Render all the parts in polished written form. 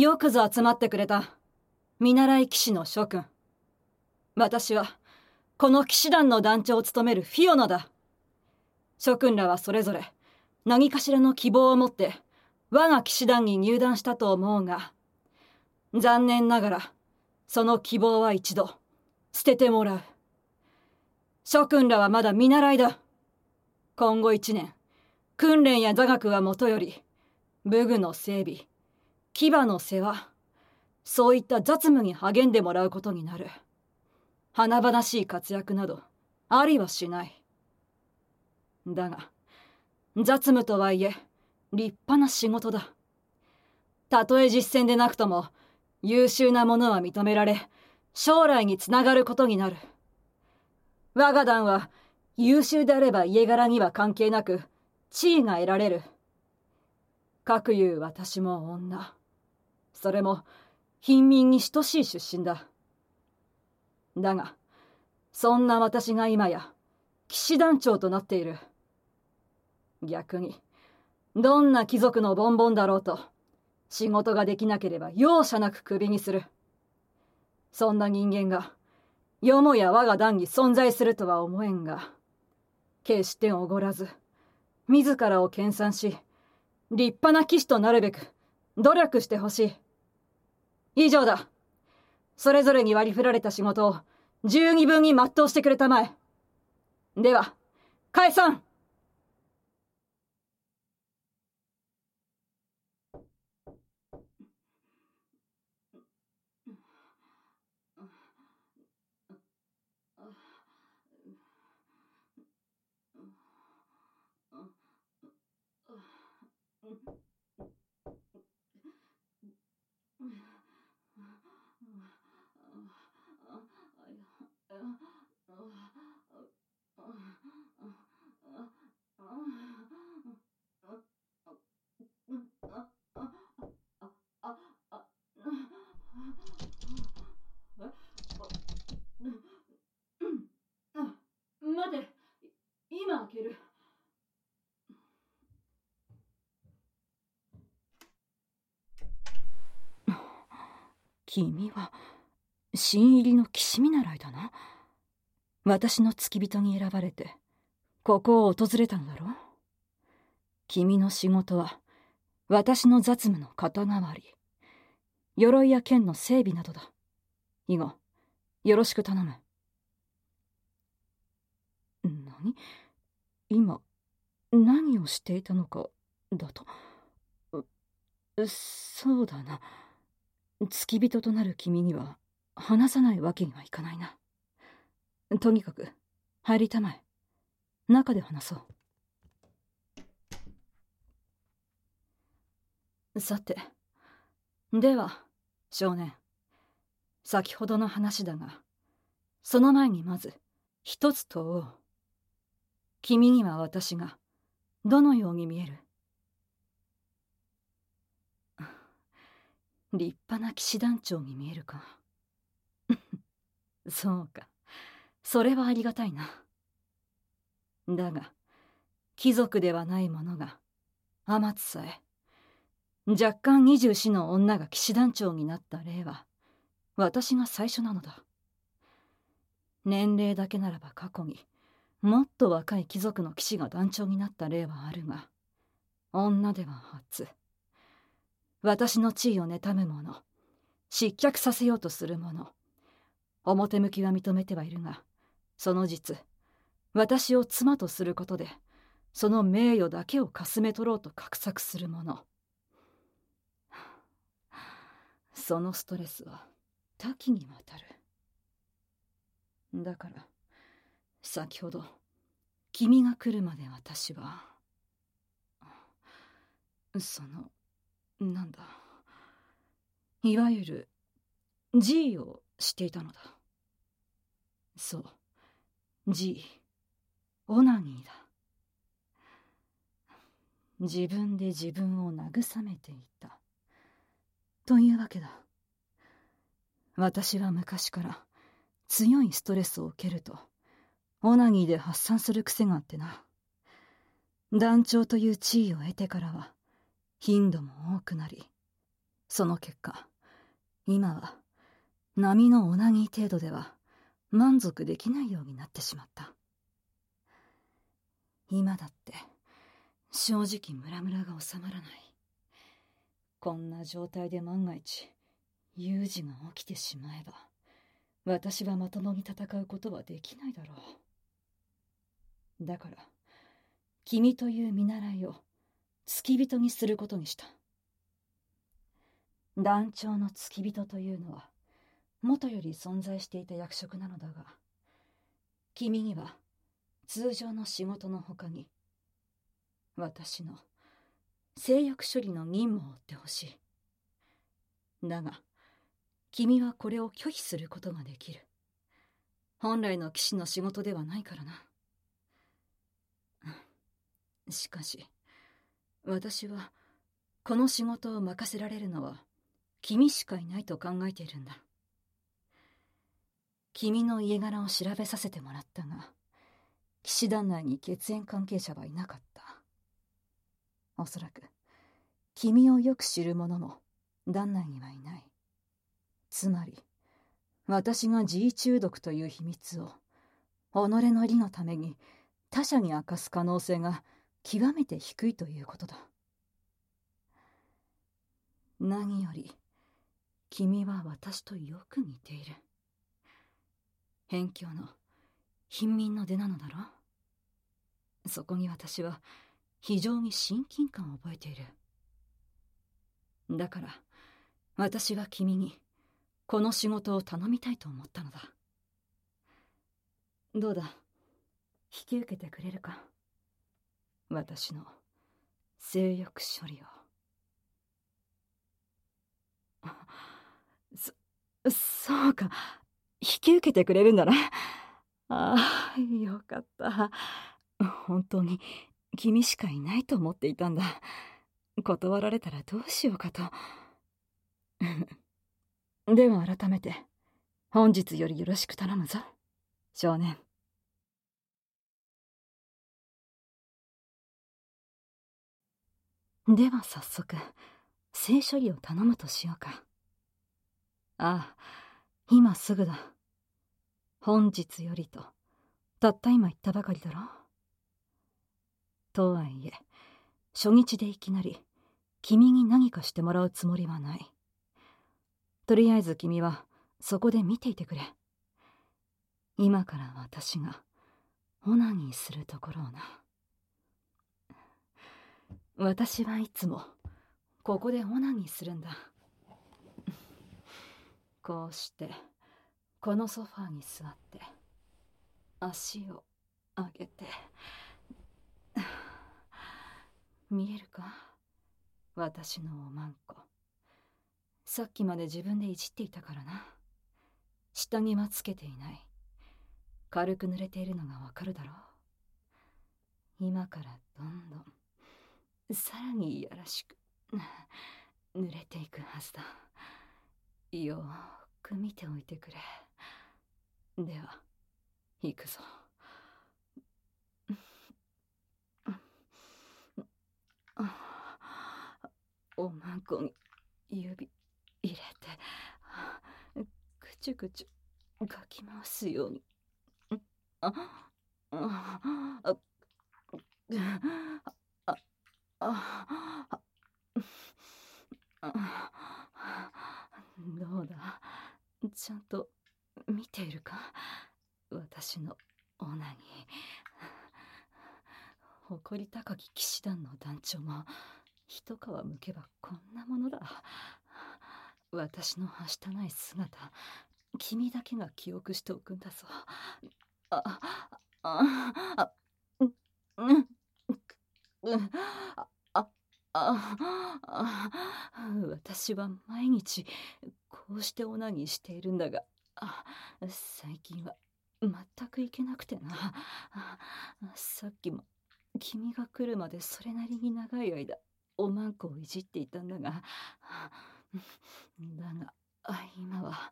よくぞ集まってくれた見習い騎士の諸君。私はこの騎士団の団長を務めるフィオナだ。諸君らはそれぞれ何かしらの希望を持って我が騎士団に入団したと思うが、残念ながらその希望は一度捨ててもらう。諸君らはまだ見習いだ。今後1年訓練や座学はもとより、武具の整備、騎馬の世話、そういった雑務に励んでもらうことになる。華々しい活躍などありはしない。だが雑務とはいえ立派な仕事だ。たとえ実践でなくとも優秀な者は認められ、将来につながることになる。我が団は優秀であれば家柄には関係なく地位が得られる。かくいう私も女、それも貧民に等しい出身だ。だがそんな私が今や騎士団長となっている。逆にどんな貴族のボンボンだろうと仕事ができなければ容赦なくクビにする。そんな人間がよもや我が団に存在するとは思えんが、決しておごらず自らを研鑽し立派な騎士となるべく努力してほしい。以上だ。それぞれに割り振られた仕事を十二分に全うしてくれたまえ。では解散。待て、今開ける。君は新入りの騎士見習いだな。私の付き人に選ばれてここを訪れたのだろう。君の仕事は私の雑務の肩代わり、鎧や剣の整備などだ。以後よろしく頼む。何？今何をしていたのかだと？そうだな。付き人となる君には話さないわけにはいかないな。とにかく入りたまえ。中で話そう。さて、では少年、先ほどの話だが、その前にまず一つ問おう。君には私がどのように見える？立派な騎士団長に見えるか。そうか、それはありがたいな。だが貴族ではない者が天津さえ若干24の女が騎士団長になった例は私が最初なのだ。年齢だけならば過去にもっと若い貴族の騎士が団長になった例はあるが、女では初。私の地位を妬む者、失脚させようとする者、表向きは認めてはいるが、その実私を妻とすることでその名誉だけをかすめ取ろうと画策する者、そのストレスは多岐にわたる。だから先ほど君が来るまで私はなんだ、いわゆる G をしていたのだ。そう、 G、 オナニーだ。自分で自分を慰めていたというわけだ。私は昔から強いストレスを受けるとオナニーで発散する癖があってな。団長という地位を得てからは頻度も多くなり、 その結果、今は波のオナニー程度では満足できないようになってしまった。今だって正直ムラムラが収まらない。こんな状態で万が一有事が起きてしまえば、私はまともに戦うことはできないだろう。だから君という見習いを付き人にすることにした。団長の付き人というのは元より存在していた役職なのだが、君には通常の仕事のほかに私の性欲処理の任務を負ってほしい。だが君はこれを拒否することができる。本来の騎士の仕事ではないからな。しかし私はこの仕事を任せられるのは君しかいないと考えているんだ。君の家柄を調べさせてもらったが、騎士団内に血縁関係者はいなかった。おそらく君をよく知る者も団内にはいない。つまり私が G 中毒という秘密を己の利のために他者に明かす可能性が極めて低いということだ。何より君は私とよく似ている。辺境の貧民の出なのだろう。そこに私は非常に親近感を覚えている。だから私は君にこの仕事を頼みたいと思ったのだ。どうだ、引き受けてくれるか、私の性欲処理を。そうか、引き受けてくれるんだな。ああ、よかった。本当に君しかいないと思っていたんだ。断られたらどうしようかと。では改めて本日よりよろしく頼むぞ、少年。では早速性処理を頼むとしようか。ああ、今すぐだ。本日よりとたった今言ったばかりだろ。とはいえ初日でいきなり君に何かしてもらうつもりはない。とりあえず君はそこで見ていてくれ。今から私がオナニーするところをな。私はいつもここでオナニーするんだ。こうしてこのソファーに座って足を上げて、見えるか、私のおまんこ。さっきまで自分でいじっていたからな。下着はつけていない。軽く濡れているのがわかるだろう。今からどんどんさらにいやらしく濡れていくはずだ。よーく見ておいてくれ。では行くぞ。おまんこに指入れてくちゅくちゅかき回すように。あああどうだ、ちゃんと見ているか、私のオナニー。誇り高き騎士団の団長も一皮むけばこんなものだ。私のはしたない姿、君だけが記憶しておくんだぞ。あああうんああ私は毎日こうしてオナニーしているんだが、最近は全くいけなくてな。さっきも君が来るまでそれなりに長い間おまんこをいじっていたんだが、だが今は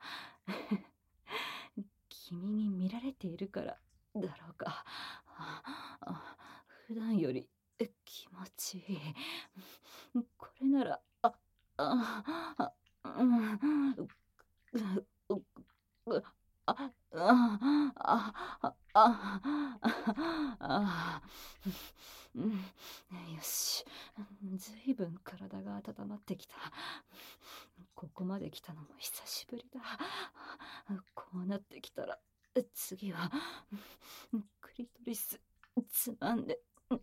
君に見られているからだろうか。普段より気持ちいい。これならあ、うん、あ、うん、よし、ずいぶん体が温まってきた。ここまで来たのも久しぶりだ。こうなってきたら次はクリトリスつまんで、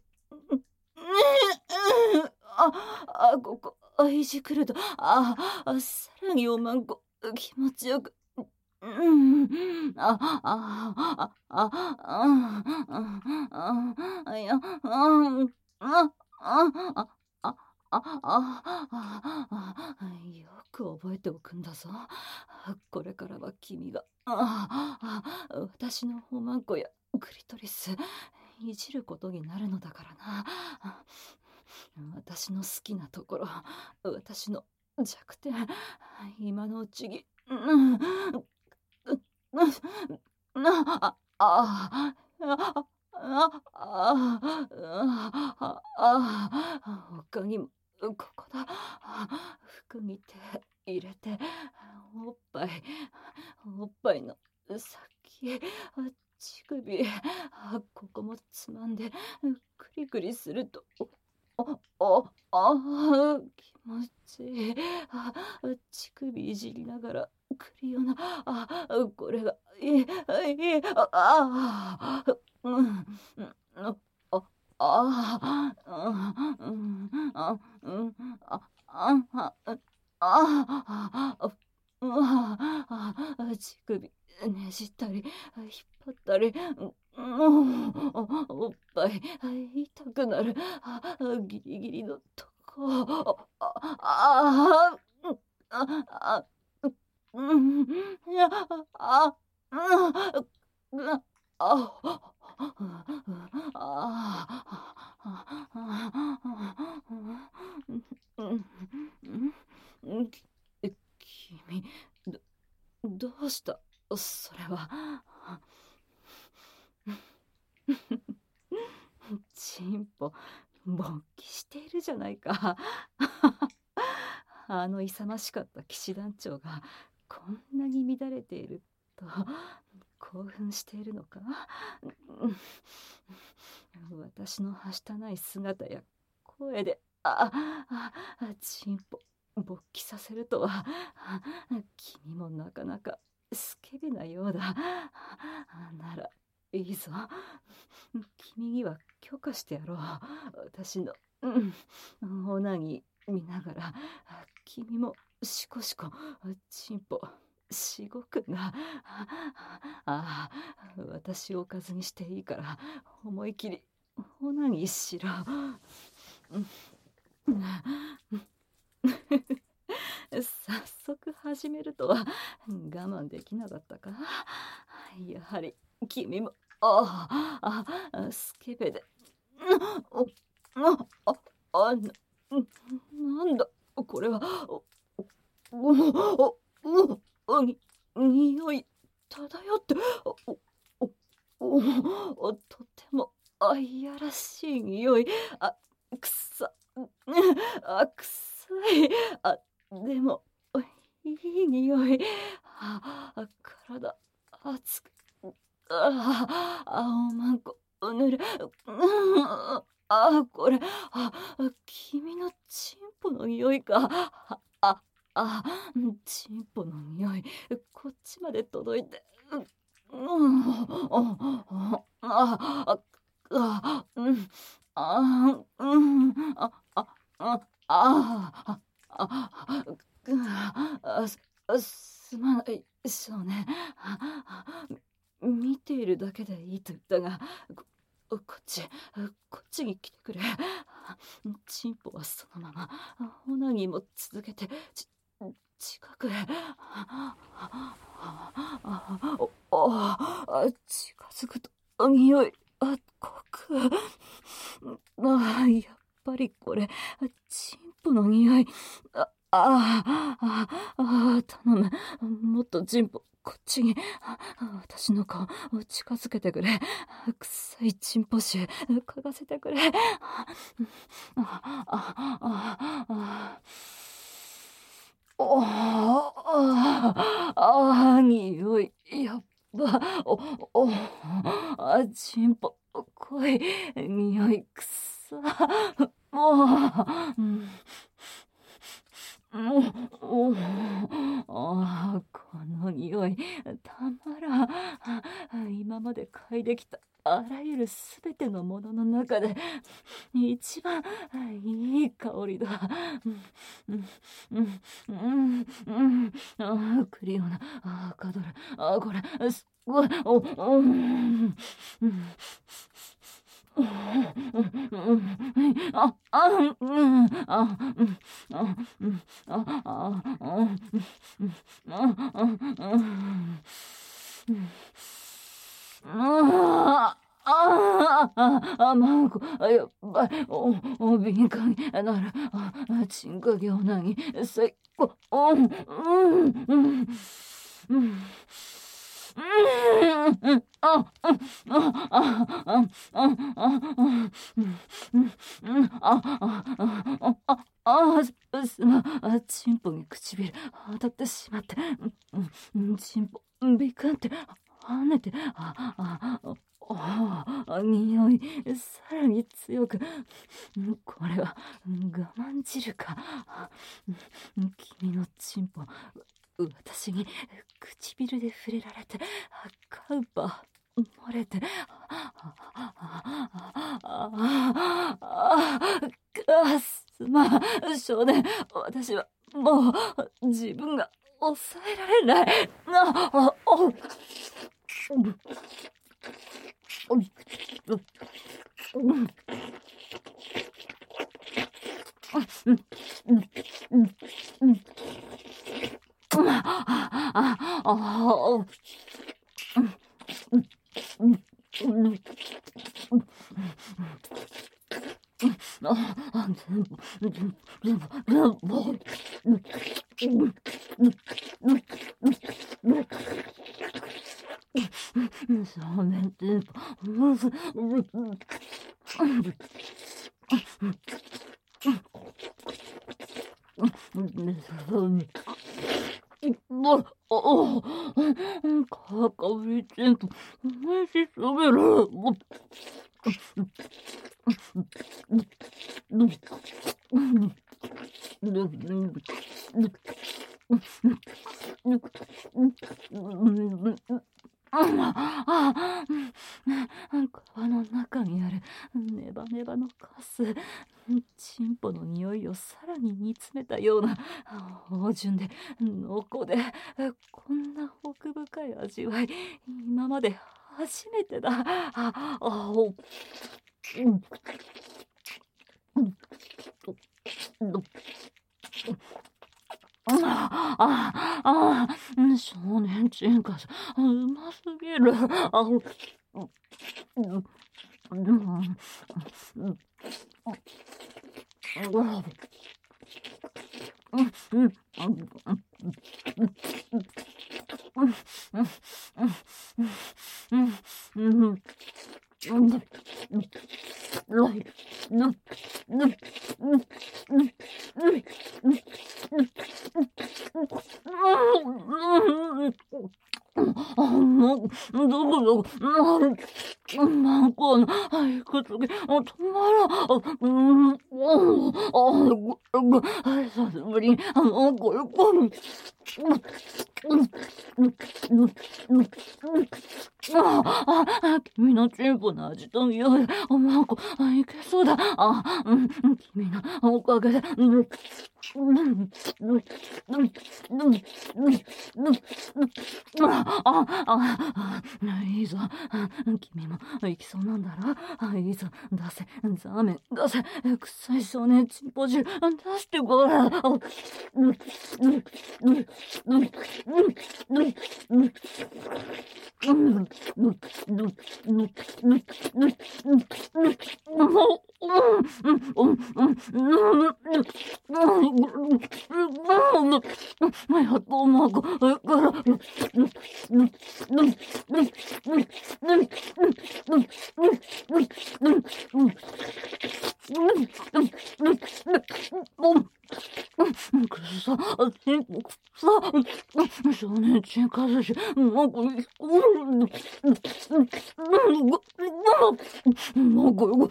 ここいじくると、さらにおまんこ気持ちよく、うん、いや、よく覚えておくんだぞ。これからは君が、私のおまんこやクリトリスいじることになるのだからな。私の好きなところ、私の弱点、今のうちに、他にもここだ。服に手入れて、おっぱいの先、乳首、ここもつまんでクリクリすると、気持ちいい。乳首いじりながらくるよな。これがいい、うん、あ、あ、うん、うん、乳首ねじったり引っ張ったり、おっぱい痛くなる。ギリギリのとこ。うん、あ、君、どうしたそれは。チンポ勃起しているじゃないか。あの勇ましかった騎士団長がこんなに乱れていると興奮しているのか。私のはしたない姿や声でチンポ勃起させるとは。君もなかなかスケベなようだ。ならいいぞ、君には許可してやろう。私のオナニー見ながら君もシコシコチンポしごくんだ。私をおかずにしていいから思い切りオナニーしろ。早速始めるとは我慢できなかったか。やはり君もスケベで、なんだこれは。匂い漂って、とてもいやらしい匂い。くさ臭い。でもいい匂い。体熱く、おまんこぬれ、これ君のチンポの匂いか。チンポの匂いこっちまで届いて、すまない少年。見ているだけでいいと言ったが、こっちに来てくれ。チンポはそのまま、オナニーも続けて、近くへ。近づくと匂い濃く。やっぱりこれチンポの匂い。頼む、もっとチンポこっちに。私の顔近づけてくれ。臭いチンポ臭嗅がせてくれ。 匂い、やっば、チンポ、濃い、匂い、くさ、もう、この匂い、たまらん。今まで嗅いできたあらゆるすべてのものの中で、一番いい香りだ。クリオナ、カドル、これ、すっごい、マンコ、やっばい、敏感になる、鎮火業なに、最高、すまん、チンポに唇当たってしまって、チンポ、ビクンって跳ねて、匂い、さらに強く、これは我慢汁か。君のチンポ、私に唇で触れられて、カウパ漏れて、すまん、少年、私はもう自分が抑えられない。少年ってかぶりチンポ、おいしすぎる。皮の中にあるネバネバのカス、チンポの匂いをさらに煮詰めたような芳醇で濃厚で、こんな奥深い味わい、今まで初めてだ。少年チンカス、うますぎる。どこ、マンコのいくつき、止まらん。久しぶりに、これ、君のチンポの味と匂い、マンコ、いけそうだ。君のおかげで、いいぞ。君も行きそうなんだろ。いいぞ。出せ。ザーメン出せ。臭い少年チンポ汁出してこれ。やっとマコからくそ、 少年チカズシ、もこ、もこ、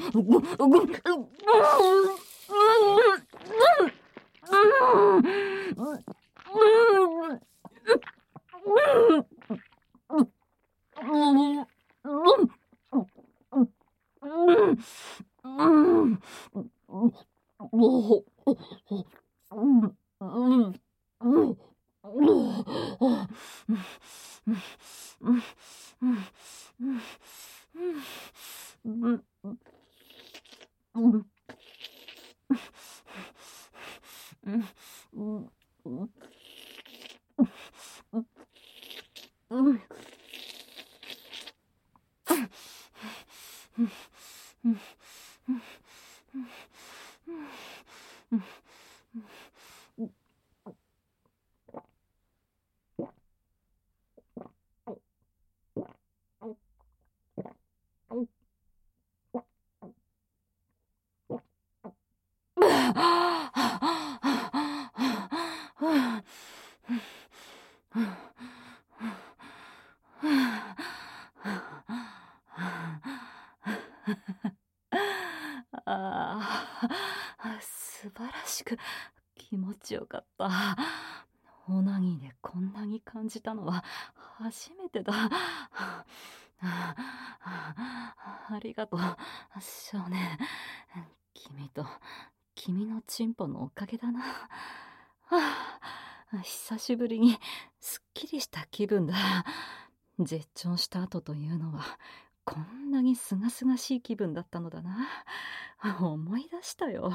素晴らしく気持ちよかった。オナニーでこんなに感じたのは初めてだ。ありがとう、少年。君と君のチンポのおかげだな。久しぶりにすっきりした気分だ。絶頂した後というのはこんなにすがすがしい気分だったのだな。思い出したよ。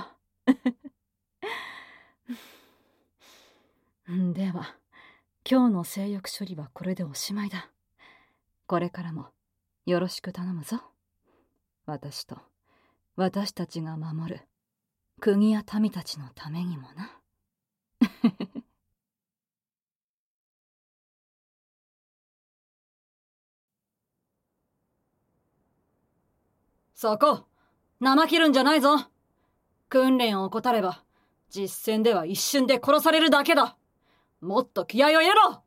では今日の性欲処理はこれでおしまいだ。これからもよろしく頼むぞ。私と私たちが守る国や民たちのためにもな。 そこ、生切るんじゃないぞ。訓練を怠れば実戦では一瞬で殺されるだけだ。もっと気合を入れろ。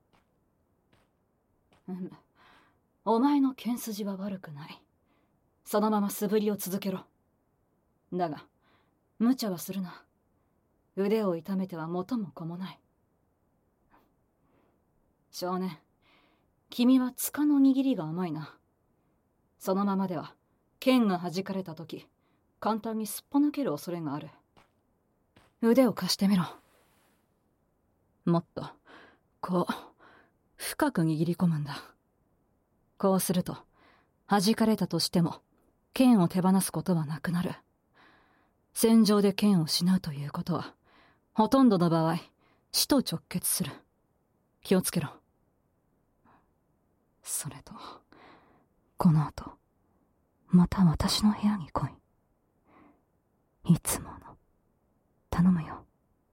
お前の剣筋は悪くない。そのまま素振りを続けろ。だが無茶はするな。腕を痛めては元も子もない。少年、君は柄の握りが甘いな。そのままでは剣が弾かれた時簡単にすっぽ抜ける恐れがある。腕を貸してみろ。もっとこう深く握り込むんだ。こうすると弾かれたとしても剣を手放すことはなくなる。戦場で剣を失うということはほとんどの場合死と直結する。気をつけろ。それとこの後また私の部屋に来い。いつもの頼むよ。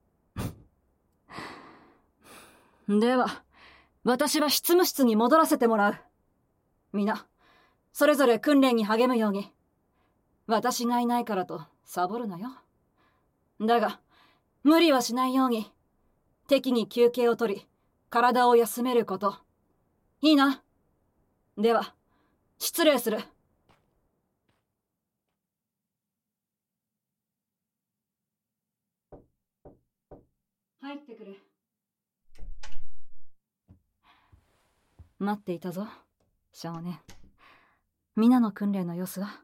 では私は執務室に戻らせてもらう。皆それぞれ訓練に励むように。私がいないからとサボるなよ。だが無理はしないように。適宜休憩を取り体を休めること。いいな。では失礼する。入ってくれ。待っていたぞ少年。皆の訓練の様子は？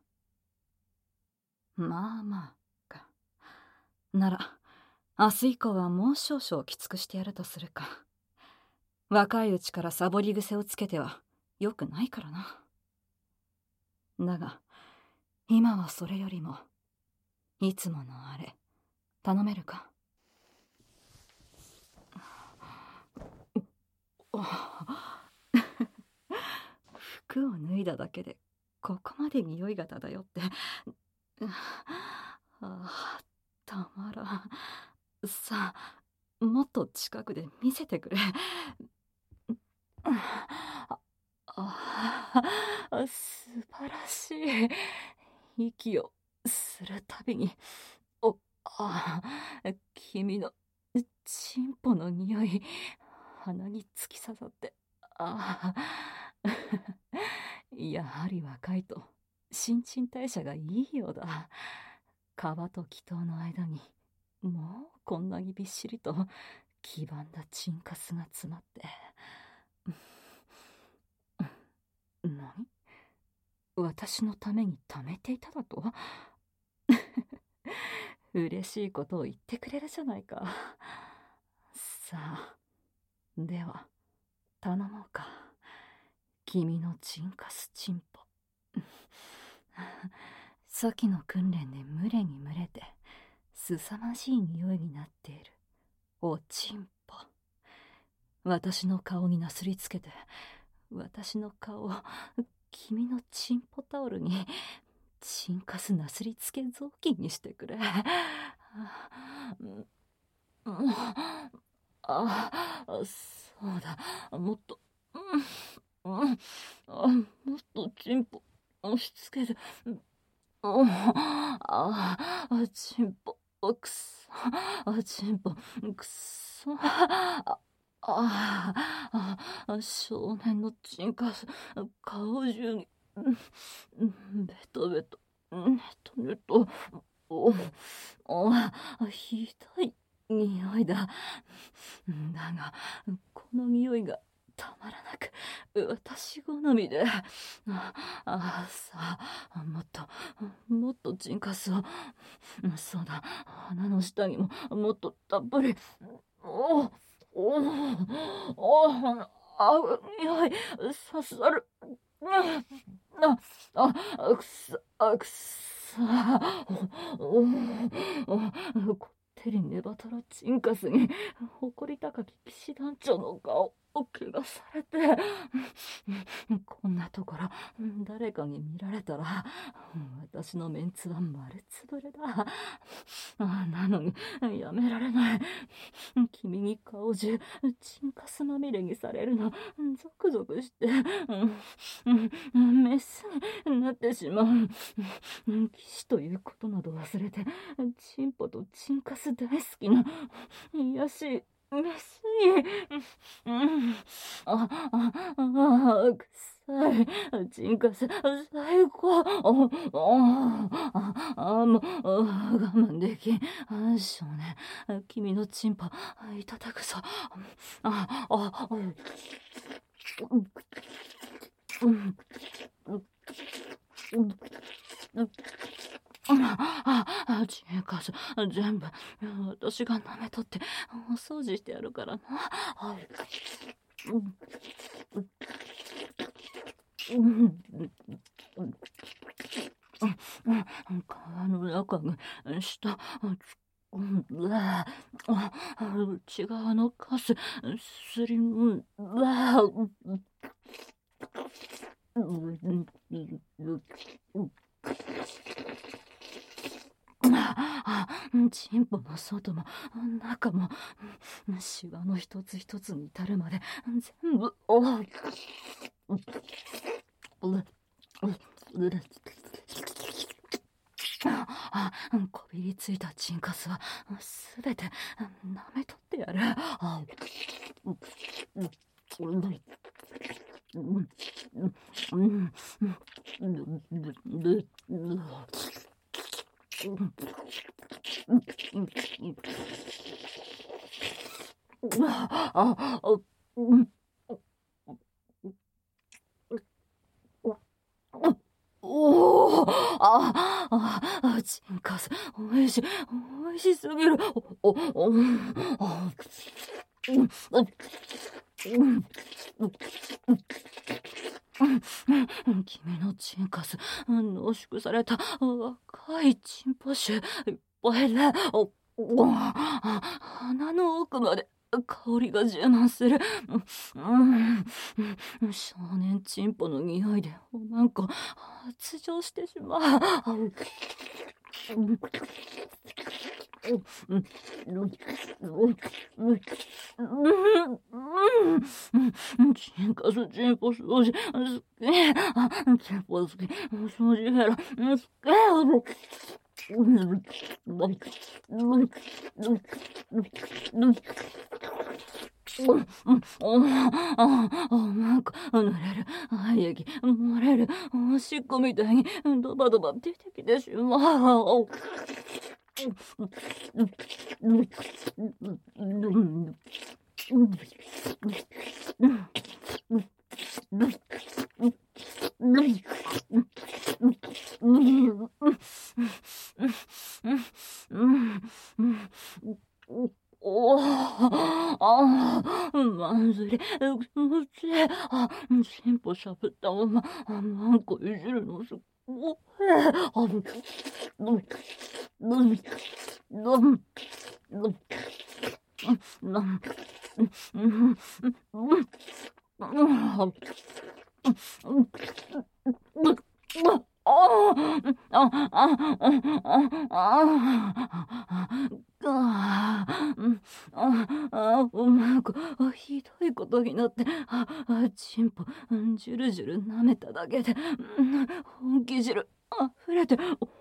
まあまあか。なら明日以降はもう少々きつくしてやるとするか。若いうちからサボり癖をつけてはよくないからな。だが今はそれよりもいつものあれ頼めるか。服を脱いだだけでここまで匂いが漂ってたまらん。さあもっと近くで見せてくれ。素晴らしい。息をするたびに君のチンポの匂い、鼻に突き刺さって、ああ。やはり若いと新陳代謝がいいようだ。皮と気筒の間にもうこんなにびっしりと黄ばんだチンカスが詰まって。何？私のために貯めていただと？嬉しいことを言ってくれるじゃないか。さあ、では頼もうか。君のチンカスチンポ。先の訓練で群れに群れて凄まじい匂いになっているおチンポ。私の顔になすりつけて、私の顔を君のチンポタオルにチンカスなすりつけ雑巾にしてくれ。そうだ、もっと、もっとチンポ押し付けて、チンポ、くそ、チンポ、くそ、少年のチンカス、顔中に、ベトベト、ネトネト、ひどい匂いだ。だが、この匂いがたまらなく私好みで、さあ、もっとチンカスを、そうだ、鼻の下にももっとたっぷり、匂い刺さる。くさ、こってりねばたらチンカスに誇り高き騎士団長の顔を汚されて、こんなところ誰かに見られたら私のメンツは丸つぶれだ。なのにやめられない。君に顔中チンカスまみれにされるのゾクゾクして、メスになってしまう。騎士ということなど忘れて、チンポとチンカス大好きな癒しいメスに、臭いチンカス最高。もう我慢できん。少年、君のチンポいただくぞ。チンカス全部私が舐めとってお掃除してやるからな。皮の中に下内側のカスすりむチンポの外も中もシワの一つ一つに至るまで全部こびりついたチンカスはすべて舐めとってやる。チンカスおいしすぎる。君のチンカス濃縮された若いチンポ臭いっぱいで、鼻の奥まで香りが充満する。少年チンポの匂いでおまんこ発情してしまう。チンカスチンポ掃除好き。チンポ好き掃除ヘラ好き。 なんか濡れる、液漏れる、おしっこみたいにドバドバ出てきてしまう。おまずり、気持ちいい。チンポしゃぶったまま、なんかいじるのすごい。なんかひどいことになって、チンポジュルジュル舐めただけで、本気汁溢れて、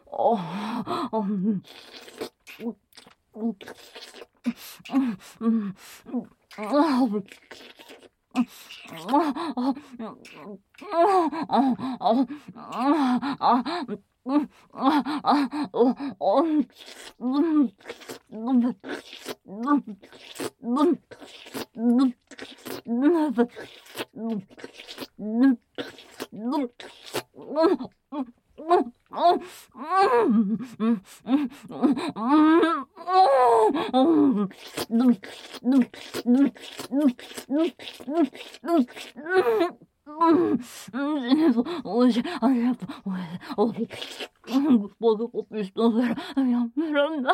僕コピしたらやめらんない。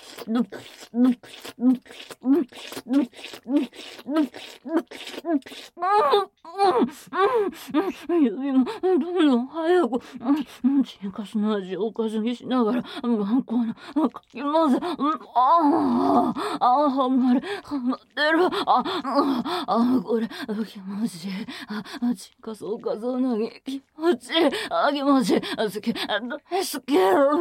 指もどんどん早くチンカスの味をおかずにしながらこのかき混ぜ、はまってる。これ気持ちいい。チンカスおかずなぎ気持ちいい。気持ちいい。好き、大好き。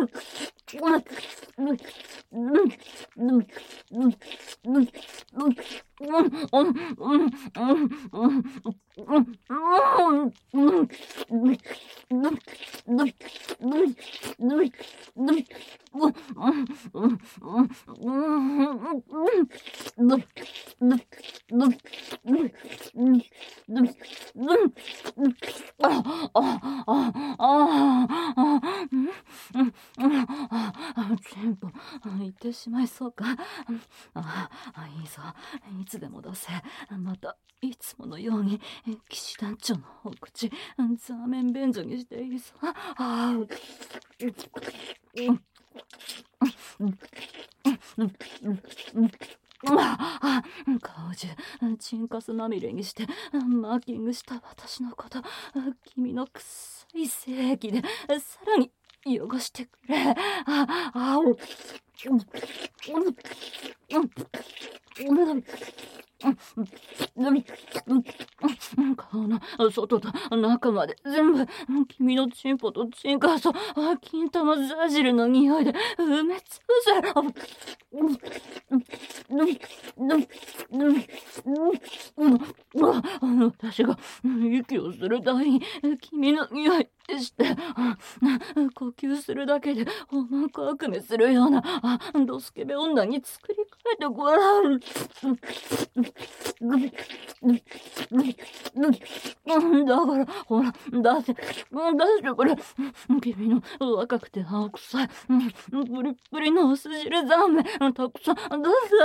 全部言ってしまいそうか。いいぞ、いつでもどうせまたいつものように騎士団長のお口ザーメン便所にしていいぞ。顔中チンカスまみれにしてマーキングした私のこと、君の臭い精液でさらに汚してくれ。顔の外と中まで全部君のチンポとチンカスと金玉ザジルの匂いで埋めつぶせ。私が息をするたびに君の匂いして呼吸するだけでおまんこ悪夢するようなドスケベ女に作り変えてごらん。だからほら出してくれ。君の若くて青臭いプリップリの薄汁ザーメンたくさん出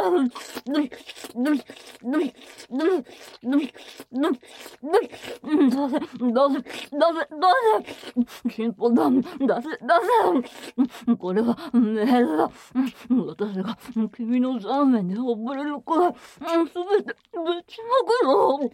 せ。チンポだ、出せ。これはメールだ。私が君のザーメンで溺れるからすべてぶちまくろ。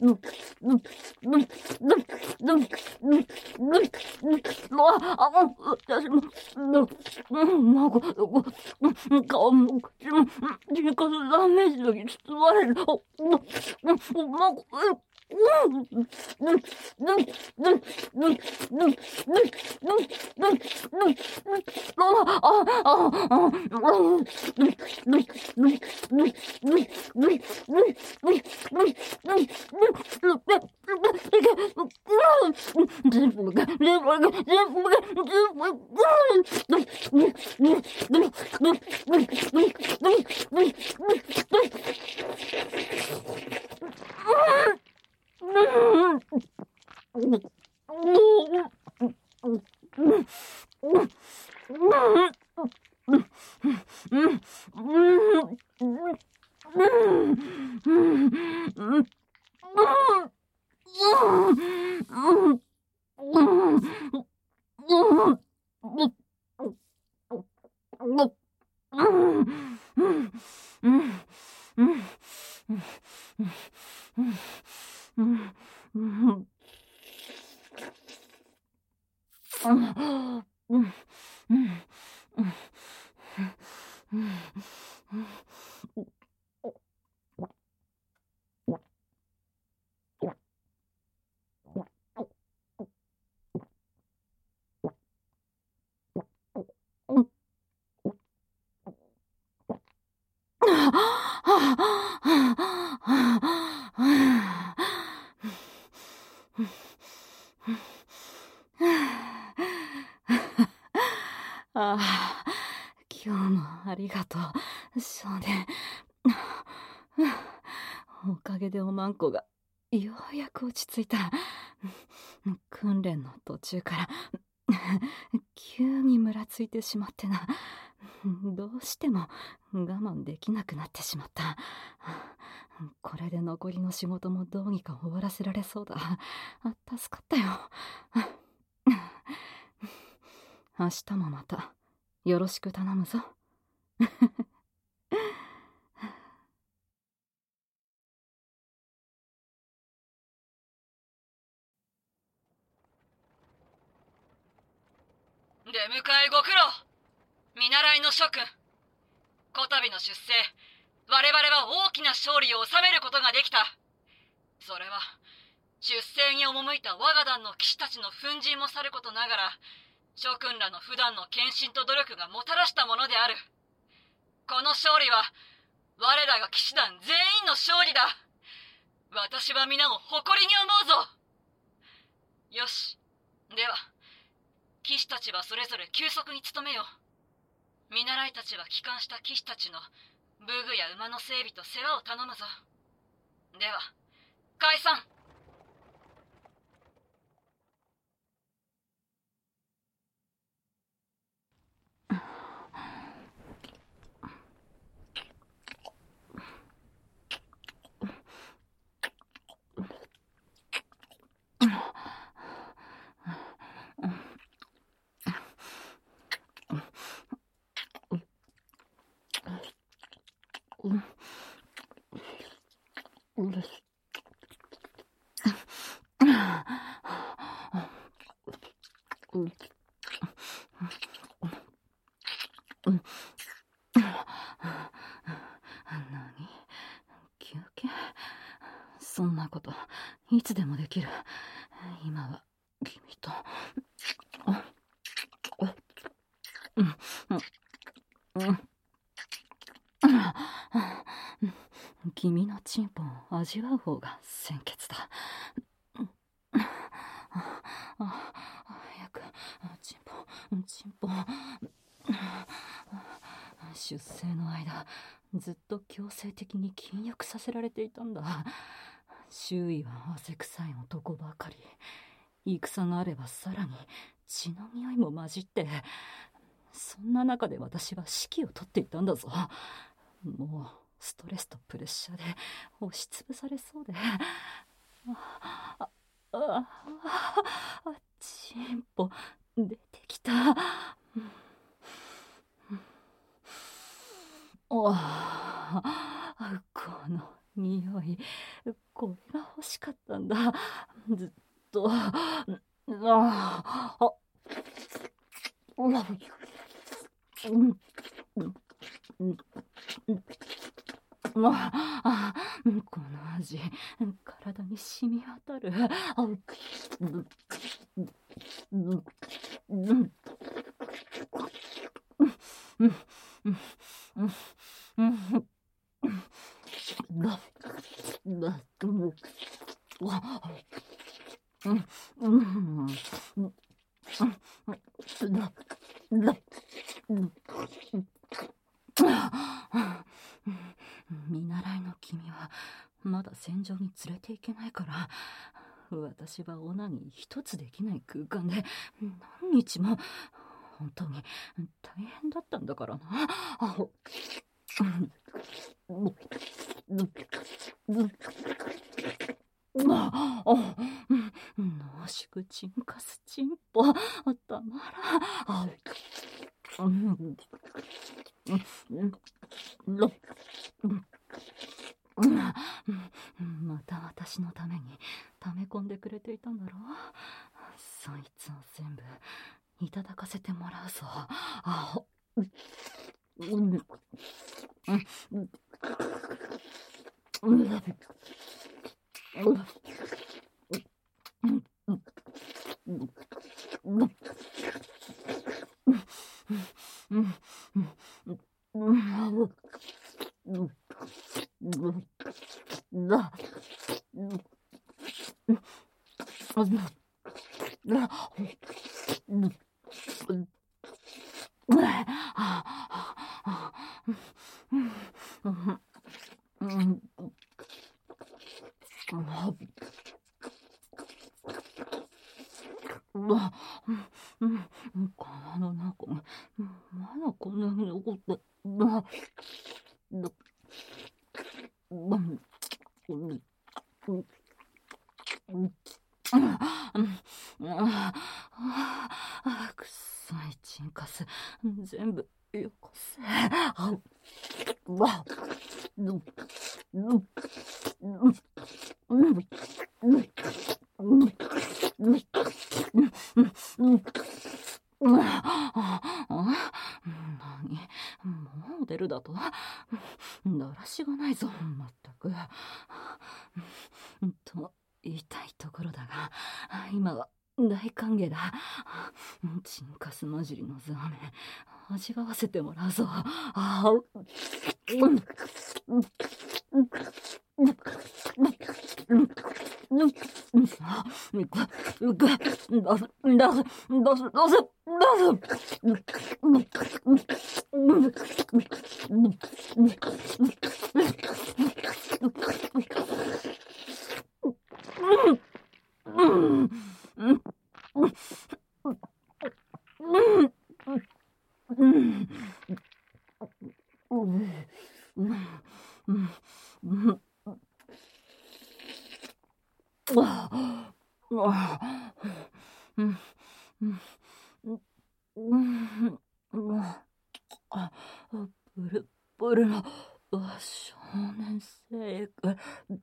私もなんか顔も口もチンカスザーメン汁に包まれる。なんかああ、今日もありがとう、少年。おかげでおまんこがようやく落ち着いた。訓練の途中から急にムラついてしまってな。どうしても我慢できなくなってしまった。これで残りの仕事もどうにか終わらせられそうだ。助かったよ。明日もまたよろしく頼むぞ。 出迎えご苦労、見習いの諸君。こたびの出征、我々は大きな勝利を収めることができた。それは出征に赴いた我が団の騎士たちの奮陣もさることながら、諸君らの普段の献身と努力がもたらしたものである。この勝利は我らが騎士団全員の勝利だ。私は皆を誇りに思うぞ。よし、では騎士たちはそれぞれ休息に努めよう。見習いたちは帰還した騎士たちの武具や馬の整備と世話を頼むぞ。では解散。 何？休憩？そんなこといつでもできる。今は君と。君のチンポを味わう方が先決だ。早くチンポ。出征の間ずっと強制的に禁欲させられていたんだ。周囲は汗臭い男ばかり。戦があればさらに血の匂いも混じって、そんな中で私は指揮を執っていたんだぞ。もうストレスとプレッシャーで押しつぶされそうで。チンポ出てきた。この匂い、これが欲しかったんだ。ずっと。 この味、体に染み渡る。見習いの君はまだ戦場に連れて行けないから、私はオナニー一つできない空間で何日も、本当に大変だったんだからな。濃縮チンカスチンポたまらん。また私のために溜め込んでくれていたんだろう。そいつを全部いただかせてもらうぞ。川の中がまだこんなに残ってくっさいチンカス全部よこせ。何、もう出るだと？だらしがないぞ、まったく。と言いたいところだが、今は大歓迎だ。チンカス混じりのザーメン味わわせてもらうぞ。ブルブルの少年生育。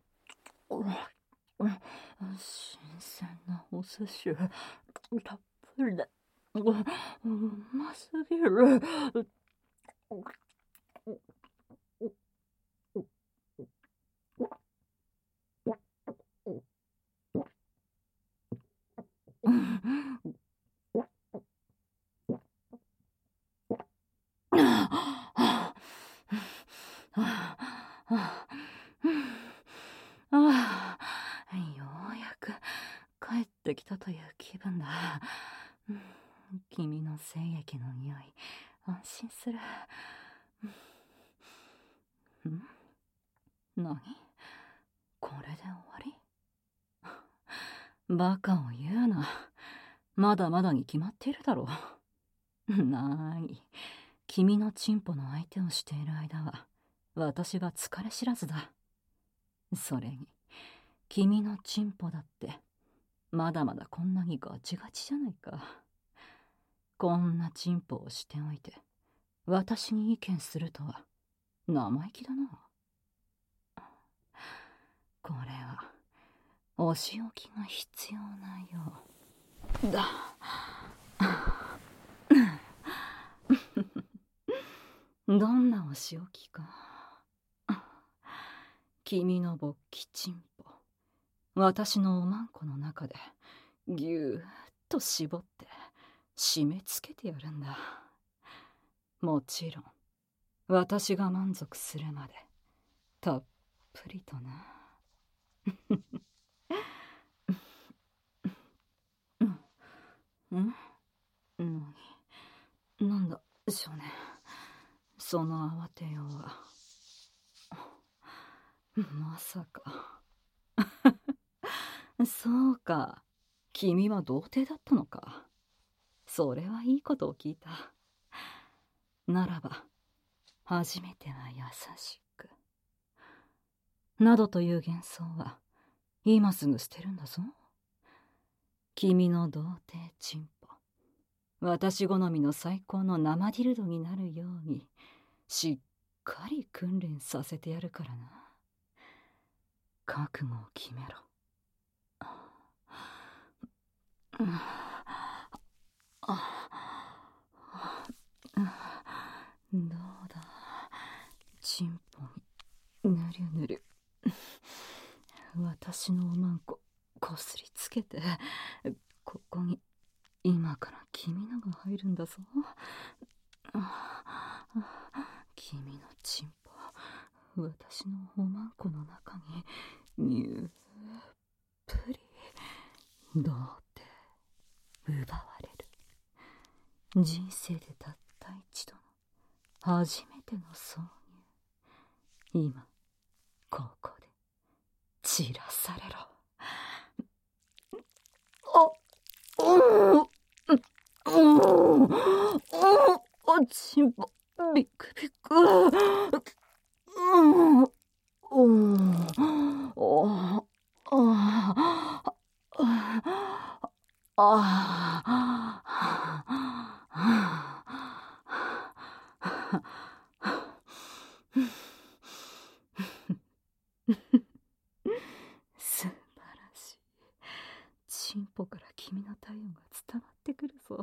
新鮮なお寿司たっぷりでうますぎる。ようやく帰ってきたという気分だ。君の精液の匂い、安心する。何？これで終わり？バカを言うな。まだまだに決まっているだろう。なーに、君のチンポの相手をしている間は私は疲れ知らずだ。それに君のチンポだってまだまだこんなにガチガチじゃないか。こんなチンポをしておいて私に意見するとは生意気だな。これはお仕置きが必要なようだ。どんなお仕置きか。 君の勃起チンポ、私のおまんこの中でぎゅーっと絞って締め付けてやるんだ。もちろん私が満足するまでたっぷりとな。なんだ少年、その慌てようは。まさか。そうか、君は童貞だったのか。それはいいことを聞いた。ならば初めては優しくなどという幻想は今すぐ捨てるんだぞ。君の童貞チンポ、私好みの最高の生ディルドになるようにしっかり訓練させてやるからな。覚悟を決めろ。どうだ、チンポにぬりゅぬりゅ私のおまんここすりつけて、ここに今から君のが入るんだぞ。君のチンポ、私のおまんこの中ににゅっぷりどうって奪われる。人生でたった一度の初めての挿入、今ここで散らされろ。チンポビクビク。素晴らしい。チンポから君の体温が伝わってくるぞ。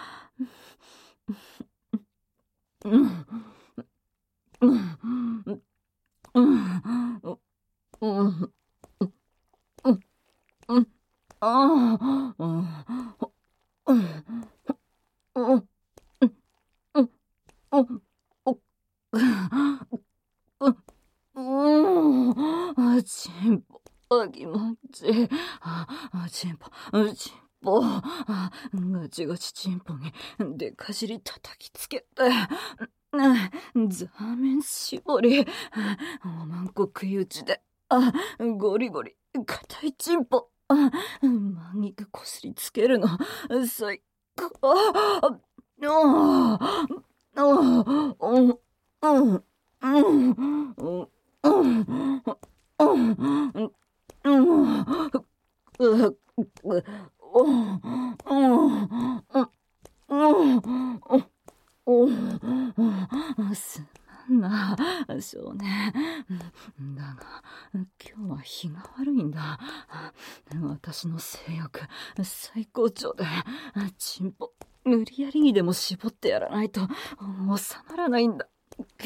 チンポ気持ちいい。チンポガチガチチンポにでか尻叩きつけて、座面絞り、おまんこ食い打ちで、ゴリゴリ硬いチンポ、まん肉こすりつけるの最高。すまんな少年、だが今日は日が悪いんだ。私の性欲最高潮でチンポ無理やりにでも絞ってやらないと収まらないんだ。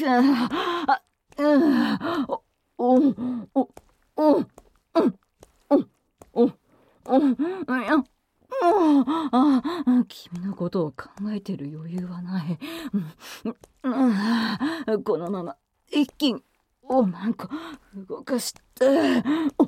君のことを考えてる余裕はない。このまま一気におまんこ動かして。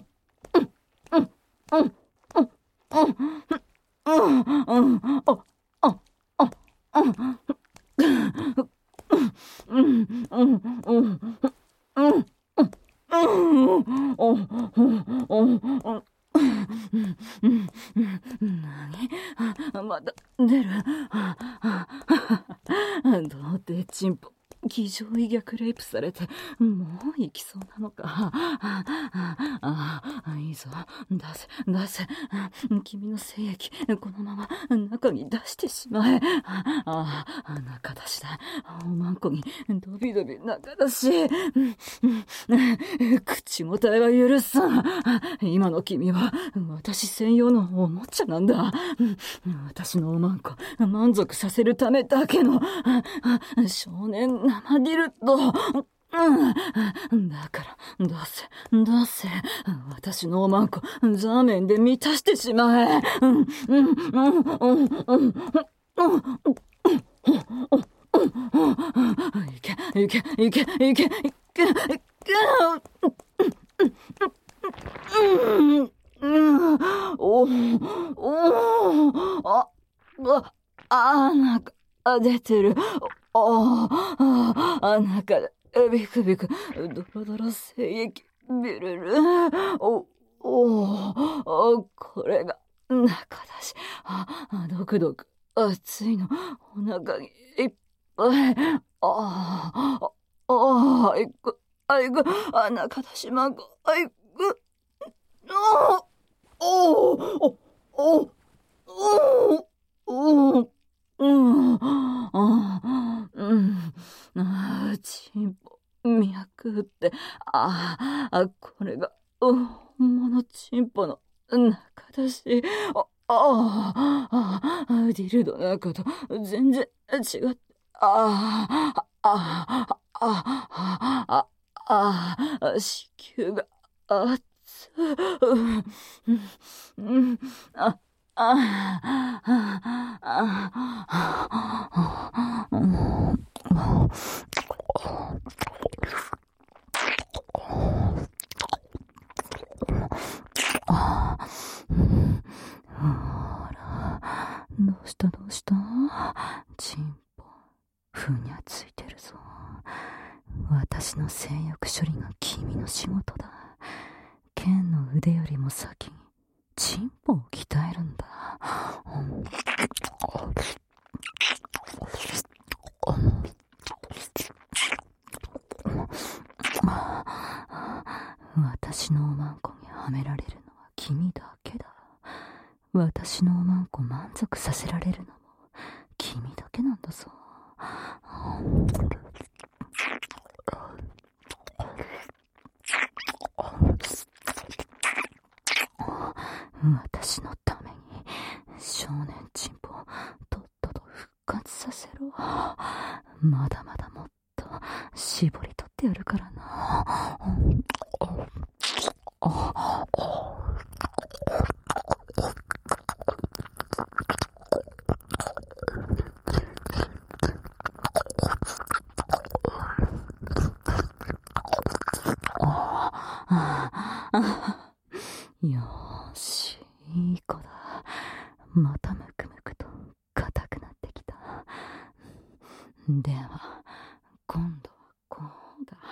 何まだ出る。童貞チンポ気丈意逆レイプされてもう行きそうなのか。いいぞ、出せ。君の精液このまま中に出してしまえ。中出しだ。おまんこにドビドビ中出し。口答えは許さん。今の君は私専用のおもちゃなんだ。私のおまんこ満足させるためだけの少年生ディルド。 だから出せ。私のおまんこザーメンで満たしてしまえ。いけ。なんか出てる。なんかビクビク、ドロドロ精液、ビルル。これが中だし、ドクドク、熱いの、お腹にいっぱい。いく、中だしまんこ、いく。チンポ、脈って、これが、本物チンポの中だし、ディルドの中と全然違って、子宮が熱どうしたチンポ、ふにゃついてるぞ。私の性欲処理が君の仕事だ。剣の腕よりも先にチンポを鍛えるんだ。私のおまんこにはめられるのは君だけだ。私のおまんこ満足させられるのも君だけなんだぞ。私のために少年チンポをとっとと復活させろ。まだまだもっと絞り取ってやるからな。よーし、いい子だ。またムクムクと硬くなってきた。では今度はこうだ。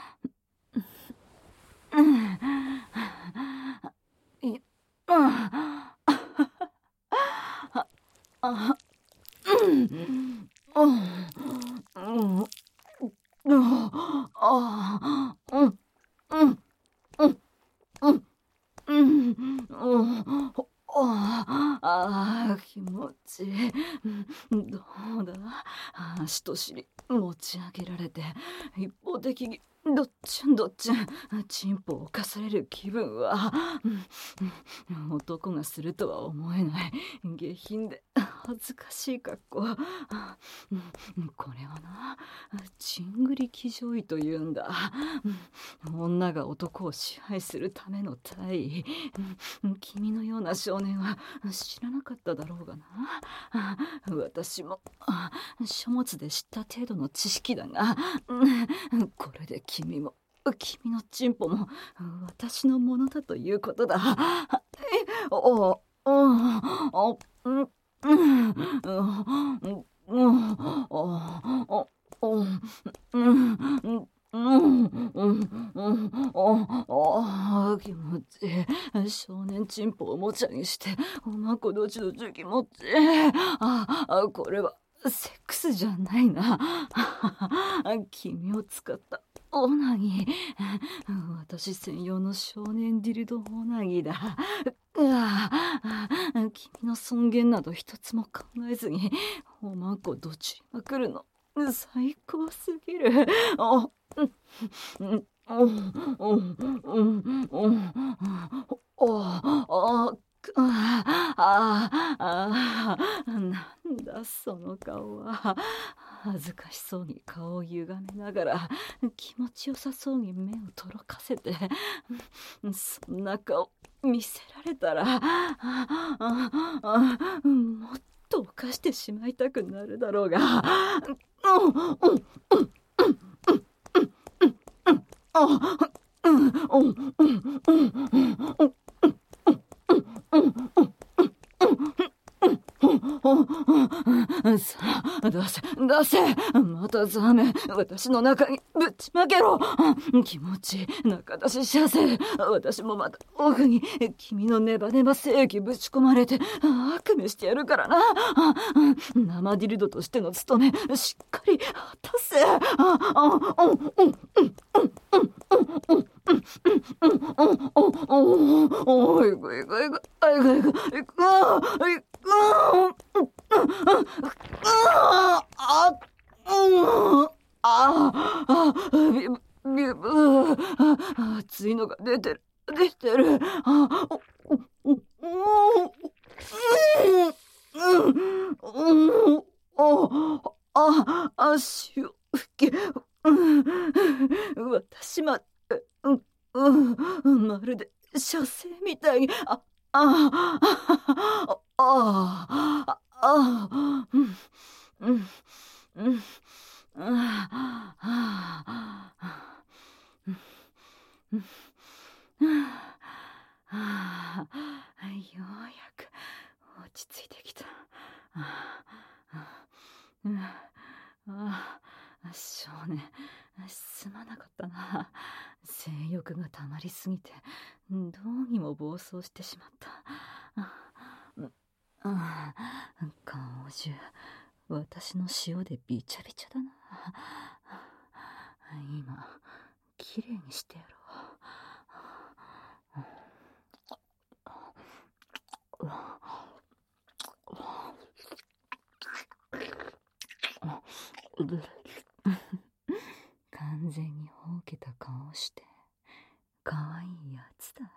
気持ちいい。どうだ、足と尻持ち上げられて一方的にどっちんチンポを犯される気分は、男がするとは思えない下品で恥ずかしい格好。これはな、チングリ騎乗位というんだ。女が男を支配するための体位。君のような少年は知らなかっただろうがな。私も書物で知った程度の知識だが、これで君のチンポも私のものだということだ。気持ちいい。少年チンポをおもちゃにしておまんこどちどち気持ちいい。これはセックスじゃないな。君を使ったオナギ。私専用の少年ディルドオナギだ。君の尊厳など一つも考えずにおまんこどちりまくるの最高すぎる。なんだその顔は。 恥ずかしそうに顔を歪めながら気持ちよさそうに目をとろかせて、そんな顔見せられたらもっと犯してしまいたくなるだろうが。さあ出せまたザメ私の中にぶちまけろ。気持ち中出しさせ。私もまた奥に君のネバネバ精液ぶち込まれて悪夢してやるからな。生ディルドとしての務めしっかり果たせ。熱いのが出てる。足を拭け。私まるで射精みたいに。ようやく落ち着いてきた。少年、すまなかったな。性欲がたまりすぎてどうにも暴走してしまった。顔中私の塩でびちゃびちゃだな。今きれいにしてやろう。完全にほうけた顔してかわいいやつだ。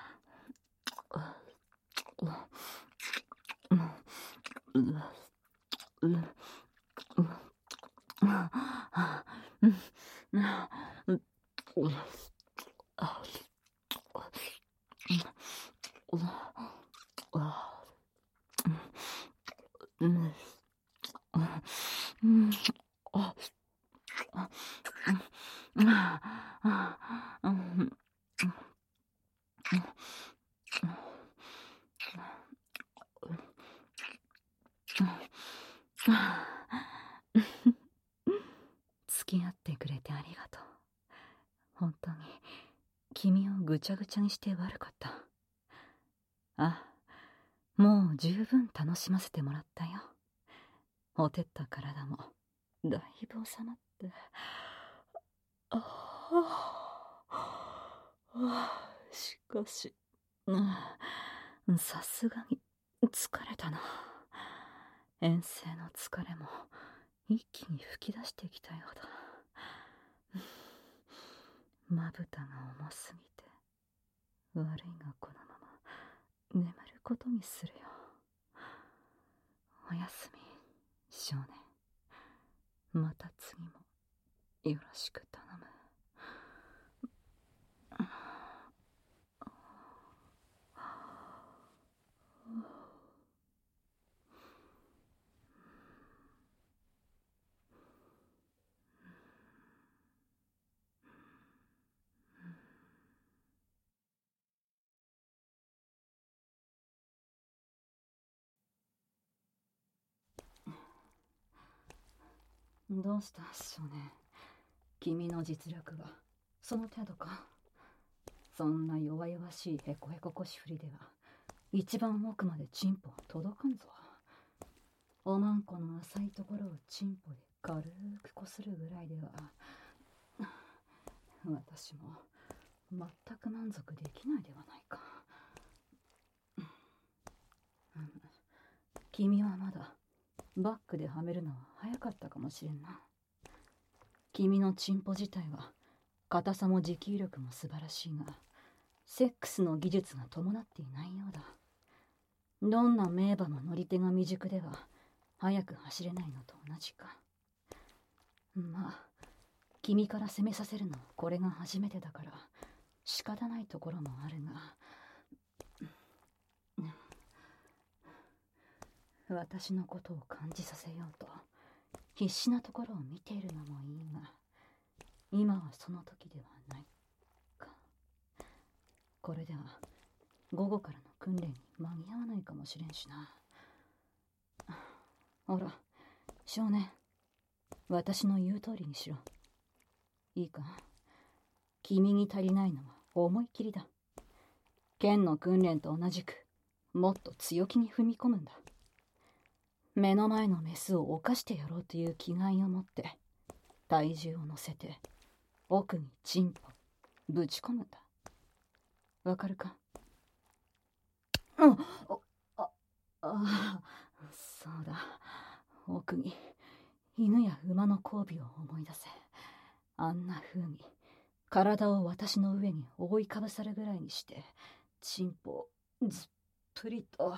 付き合ってくれてありがとう。本当に君をぐちゃぐちゃにして悪かった。もう十分楽しませてもらったよ。ほてった体もだいぶ収まって。しかしさすがに疲れたな。遠征の疲れも一気に吹き出してきたようだ。まぶたが重すぎて悪いがこのまま眠ることにするよ。おやすみ少年。また次もよろしく頼む。どうした少年。君の実力はその程度か。そんな弱々しいヘコヘコ腰振りでは一番奥までチンポは届かんぞ。おまんこの浅いところをチンポで軽くこするぐらいでは私も全く満足できないではないか。君はまだバックではめるのは早かったかもしれんな。君のチンポ自体は硬さも持久力も素晴らしいが、セックスの技術が伴っていないようだ。どんな名馬も乗り手が未熟では速く走れないのと同じか。 まあ君から責めさせるのはこれが初めてだから仕方ないところもあるが、私のことを感じさせようと必死なところを見ているのもいいが、今はその時ではないか。これでは午後からの訓練に間に合わないかもしれんしな。ほら少年、私の言う通りにしろ。いいか、君に足りないのは思い切りだ。剣の訓練と同じくもっと強気に踏み込むんだ。目の前のメスを犯してやろうという気概を持って体重を乗せて奥にチンポぶち込むんだ。わかるか？そうだ。奥に犬や馬の交尾を思い出せ。あんな風に体を私の上に覆いかぶさるぐらいにしてチンポをずっぷりと。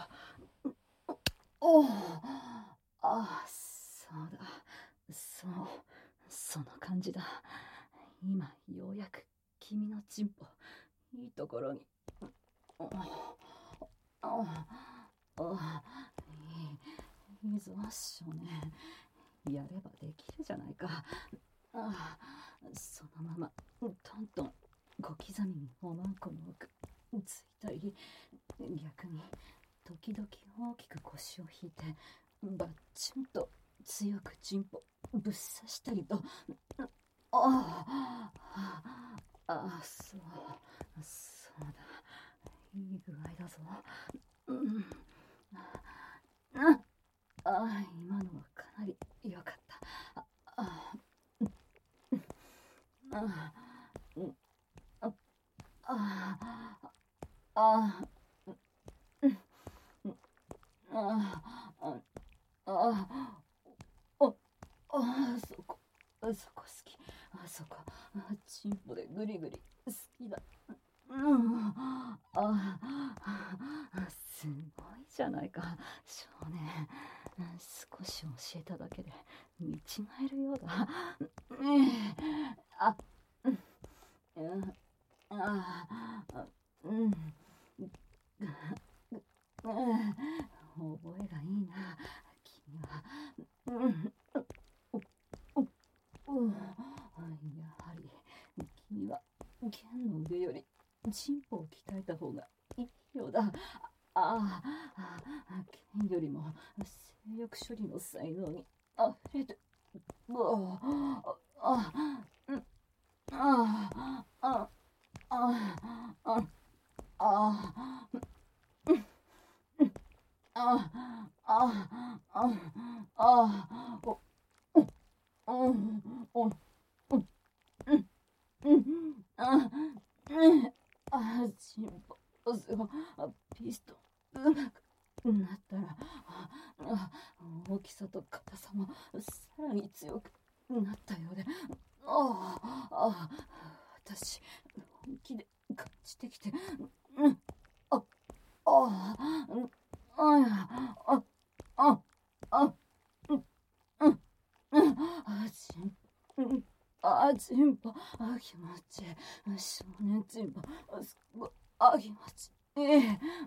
そうだ。その感じだ。今ようやく君のチンポいいところに。いいぞ少年、やればできるじゃないか。そのままトントン小刻みにおまんこの奥ついたり、逆に時々大きく腰を引いてバッチンと強くチンポぶっ刺したりと。そうだ、いい具合だぞ。今のはかなり良かった。そこ好き。そこチンポでグリグリ好きだ。すごいじゃないか少年。少し教えただけで見違えるようだ。覚えがいいな君は。やはり君は剣の腕よりチンポを鍛えた方がいいようだ。剣よりも性欲処理の才能にあふれる。チンポピストンうまくなったら大きさと硬さもさらに強くなったようで、私本気で感じてきて、チンポ気持ちいい。少年チンポすごい気持ちいい。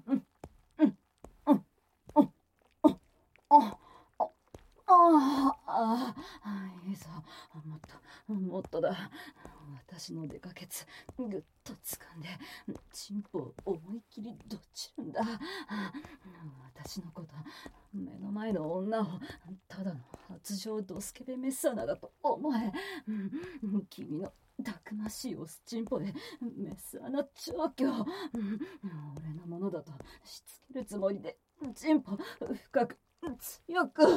いいぞ。もっとだ。私のデカケツぐっと掴んでチンポを思いっきりどちるんだ。私のこと目の前の女をただの発情ドスケベメス穴だと思え。君のたくましいオスチンポでメス穴調教。俺のものだとしつけるつもりでチンポ深く強く。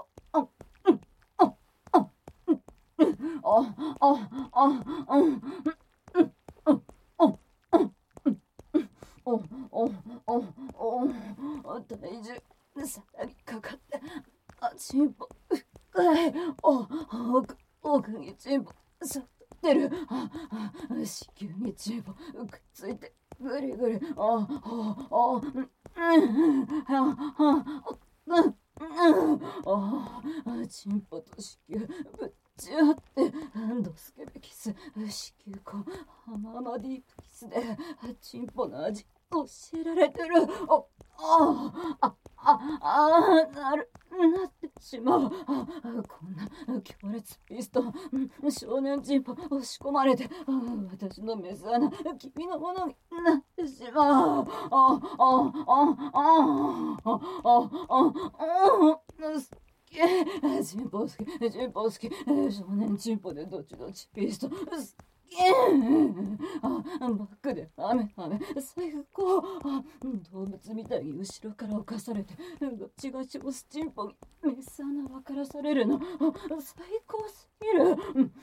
体重さらにかかってチンポ深い。奥にチンポ刺ってる。子宮にチンポくっついてぐりぐり。チンポと子宮ぶっちゃって。 子宮口ハママディープキスでチンポの味教えられてる。なってしまう。こんな強烈ピストン、少年チンポ押し込まれて、私のメス穴君のものになってしまう。チンポ好き、チンポ好き、少年チンポでどっちどっちピストン好き。バックで雨最高。動物みたいに後ろから侵されてガチガチ押すチンポにメス穴分からされるの最高すぎる。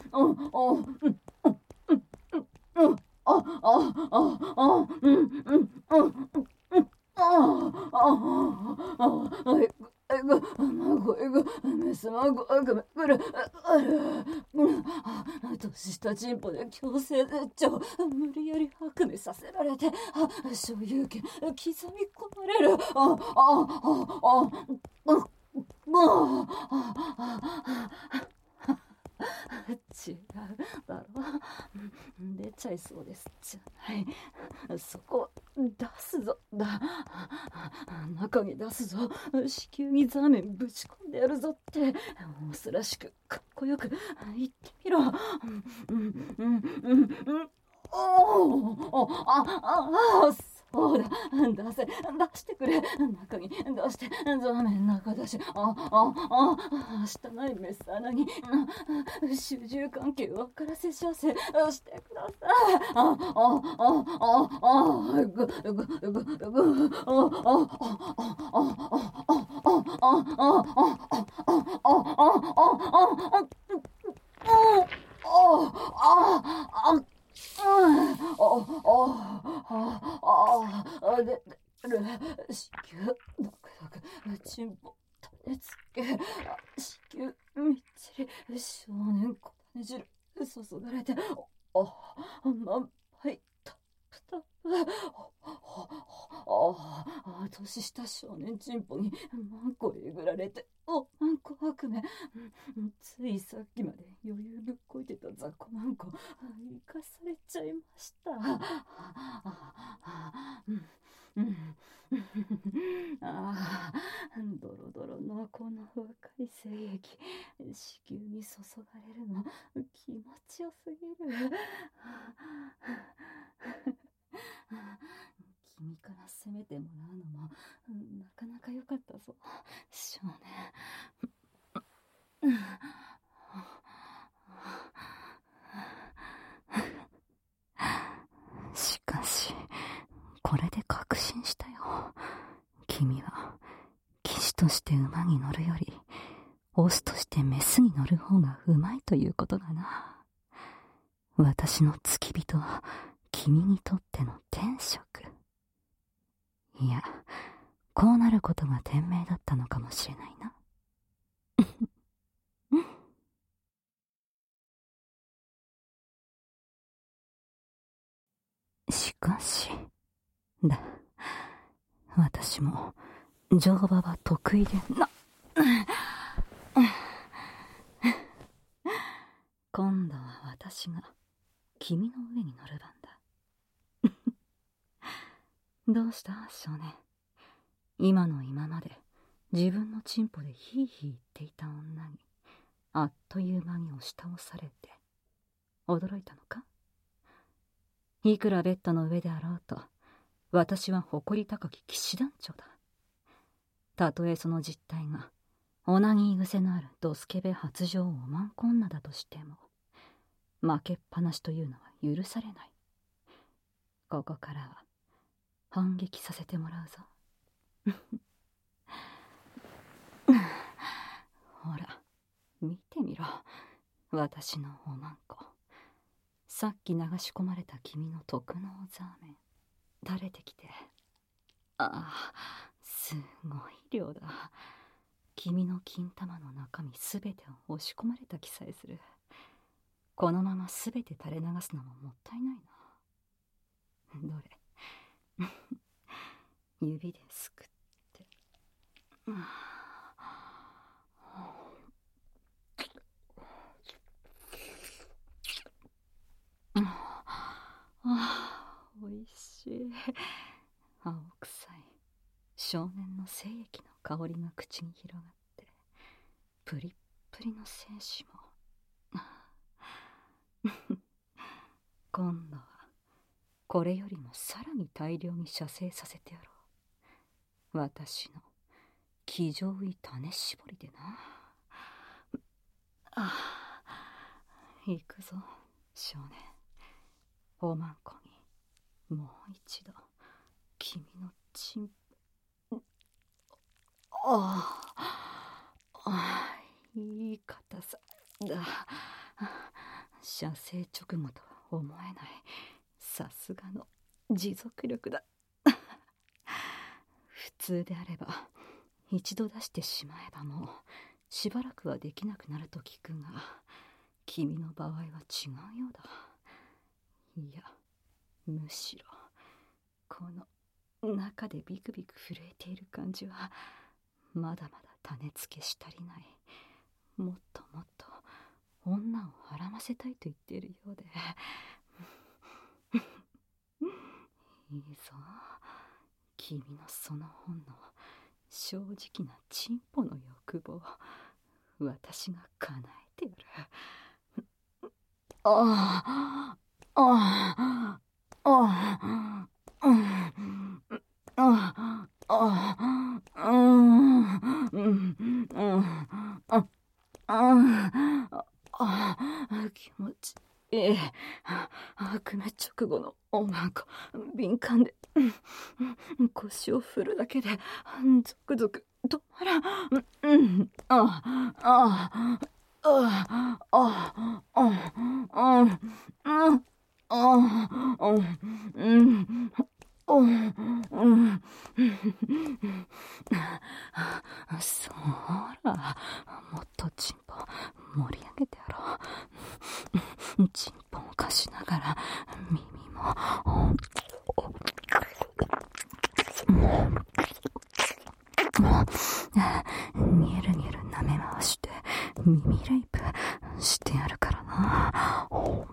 メスマゴがくる。年下チンポで強制絶頂、無理やり白目させられて、所有権刻み込まれる。違うだろ。出ちゃいそうですじゃない。そこ出すぞだ。中に出すぞ。子宮にザーメンぶち込んでやるぞってオスらしくかっこよく言ってみろ。そうだ、出してくれ。中に出して、ザーメン中だし、したないメス穴に主従関係分からせさせしてください。子宮ドクドク、チンポ種付け、子宮みっちり、少年小種汁注がれて、満杯タップタップ。年下少年チンポにマンコえぐられて、マンコ悪夢。ついさっきまで余裕ぶっこいてた雑魚マンコ生かされちゃいました。ドロドロのこの若い精液、子宮に注がれるの気持ちよすぎる。君から攻めてもらうのもなかなか良かったぞ、少年。 しかしこれで確信したよ。君は騎士として馬に乗るよりオスとしてメスに乗る方がうまいということだな。私の付き人は君にとっての天職。いや、こうなることが天命だったのかもしれないな。しかし私も乗馬は得意で今度は私が君の上に乗る番だ。どうした少年。今の今まで自分のチンポでヒーヒー言っていた女にあっという間に押し倒されて驚いたのか。いくらベッドの上であろうと私は誇り高き騎士団長だ。たとえその実態がオナニー癖のあるドスケベ発情おまんこ女だとしても負けっぱなしというのは許されない。ここからは反撃させてもらうぞ。ほら見てみろ、私のおまんこ。さっき流し込まれた君の特納ザーメン垂れてきて、すごい量だ。君の金玉の中身すべてを押し込まれた気さえする。このまますべて垂れ流すのももったいないな。どれ指ですくって、 しい。青臭い少年の精液の香りが口に広がって、プリップリの精子も今度はこれよりもさらに大量に射精させてやろう。私の気丈い種絞りでな。行くぞ少年。おまんこにもう一度君のチンポ。いい硬さだ。射精直後とは思えない、さすがの持続力だ。普通であれば一度出してしまえばもうしばらくはできなくなると聞くが、君の場合は違うようだ。いや、むしろこの中でビクビク震えている感じはまだまだ種付けし足りない。もっともっと女をはらませたいと言っているようで。いいぞ、君のその本の正直なチンポの欲望、私が叶えてやる。気持ちいい。悪夢直後のおまんこ、敏感で腰を振るだけでゾクゾク止まらん。そら、もっとチンポ盛り上げてやろう。チンポを貸しながら耳もニュルニュル舐め回して耳レイプしてやるからな。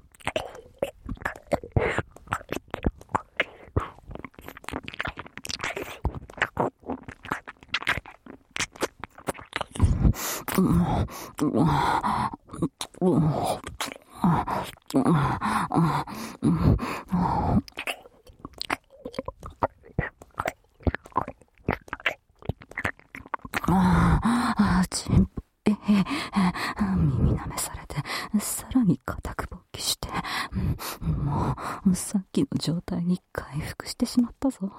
チンポ、耳舐めされてさらに固く勃起して、もうさっきの状態に回復してしまったぞ。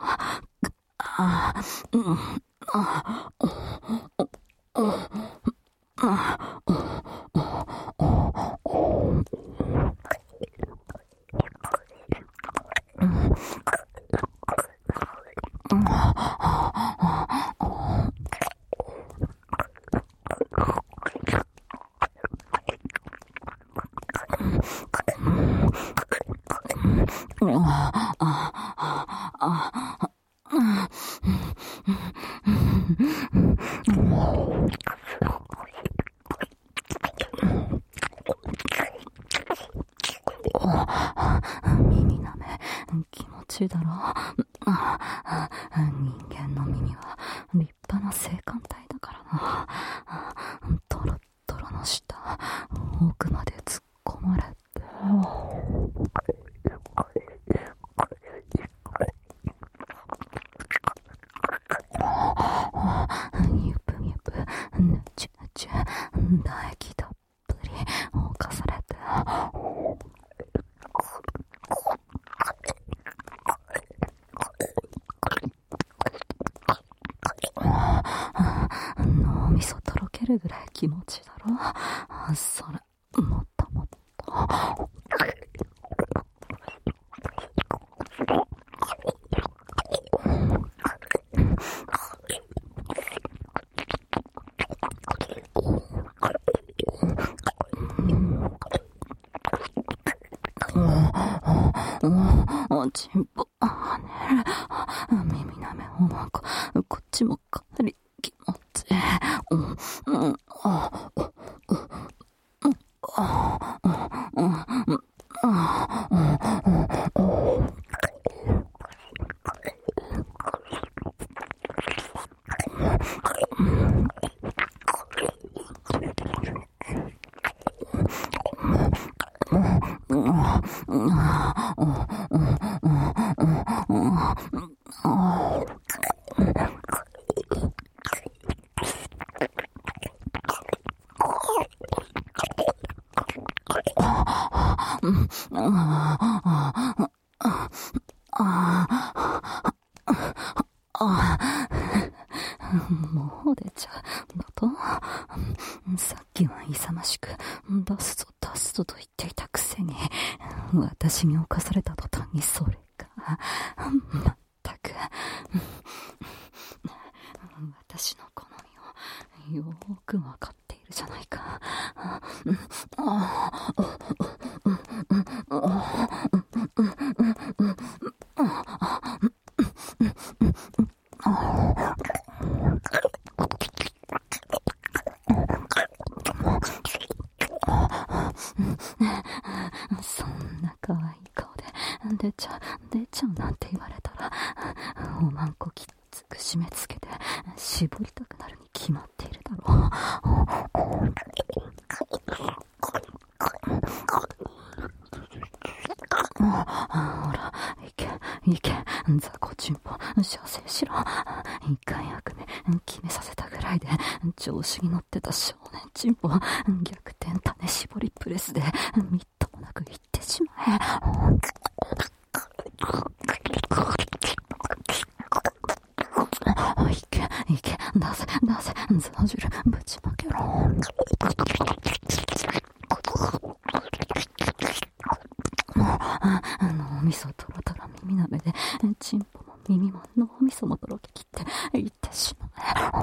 耳舐め気持ちいいだろ。人間の耳は立派な性感帯だからな。トロットロの下奥まで突っ込まれて、ゆぷゆぷぬちゅぬちゅ唾液たっぷり侵されて、脳みそとろけるぐらい気持ちいいだろ。それもっともっと。チンポ跳ねる。耳舐めおまんこ、こっちもかなり気持ちいい。 もう出ちゃうのと、さっきは勇ましく出すぞ出すぞと言っていたくせに、私に侵された途端にそれがまったく私の好みをよーくわかっているじゃないか。そんな可愛い顔で出ちゃうなんて言われたら、おまんこきつく締め付けて絞りたくなるに決まっているだろう。ほら、いけ、雑魚チンポ、射精しろ。一回悪目決めさせたぐらいで調子に乗ってた少年チンポ、逆転種絞りプレスでみっともなくいってしまえ。いけ、出せ、ザジルぶちまけろ。脳みそトロトロ耳なめで、チンポも耳も脳みそもとろけきっていってしまえ。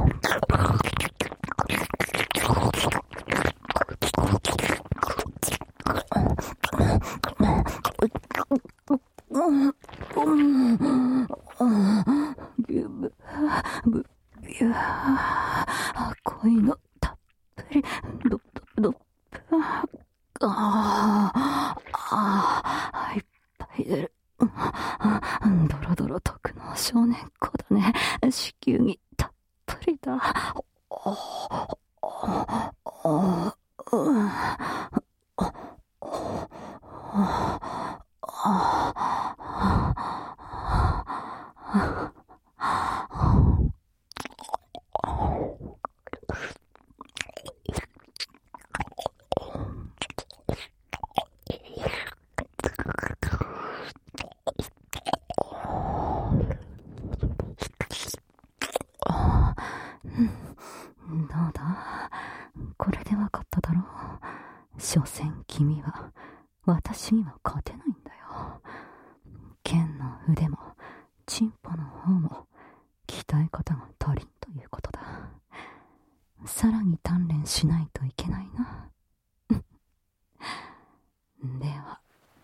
恋のたっぷりどっいっぱい出る。ドロドロ特能少年子だね。子宮にたっぷりだ。どうだ、これでわかっただろう。所詮君は私には勝てないんだよ。剣の腕もチンポの方も鍛え方が足りんということだ。さらに鍛錬しないといけないな。では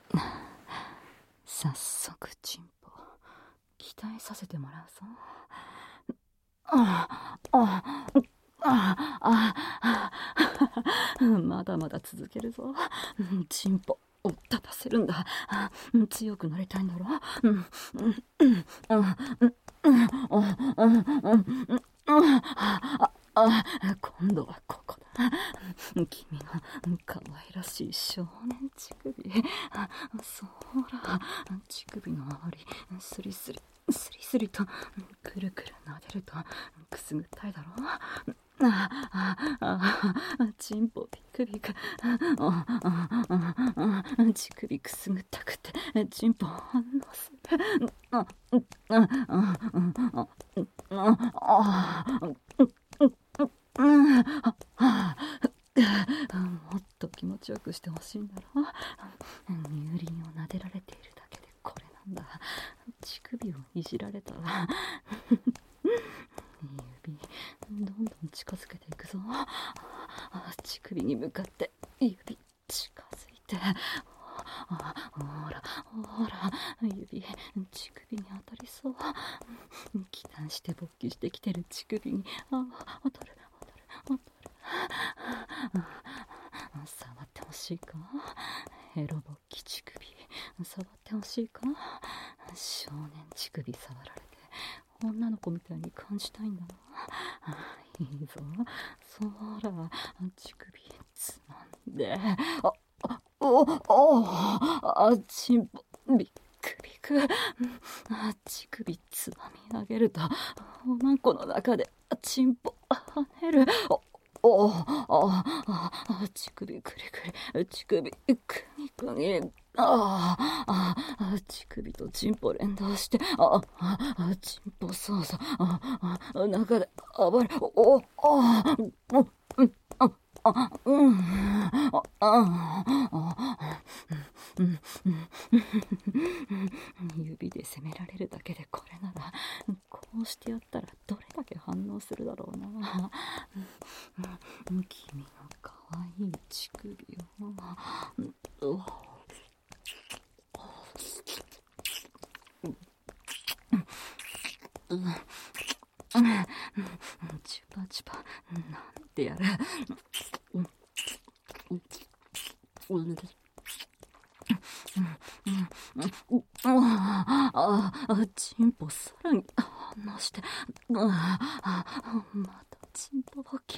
早速チンポ鍛えさせてもらうぞ。まだまだ続けるぞ。チンポを立たせるんだ。強くなりたいんだろ。今度はここだ。君の可愛らしい少年乳首。そうら、乳首の周りスリスリとくるくる撫でるとくすぐったいだろ。チンポビクビク。乳首くすぐったくてチンポ反応する。もっと気持ちよくしてほしいんだろ。乳輪を撫でられているだけでこれなんだ。乳首をいじられたわ。指どんどん近づけていくぞ。乳首に向かって指近づいて。ほら指乳首に当たりそう。気短して勃起してきてる乳首に当たる。触ってほしいか。エロ勃起乳首触ってほしいか。少年乳首触られて女の子みたいに感じたいんだな。いいぞ、そら乳首つまんで。 チンポビクビク。乳首つまみ上げるとおまんこの中でチンポ跳ねる。乳首クリクリ、乳首クニクニ。乳首とチンポ連動して、チンポ操作、中で暴れ、指で責められるだけでこれなら、こうしてやったらどれだけ反応するだろうな。君のかわいい乳首を。チュパチュパなんてやる。チンポさらに離して、またチンポ勃起。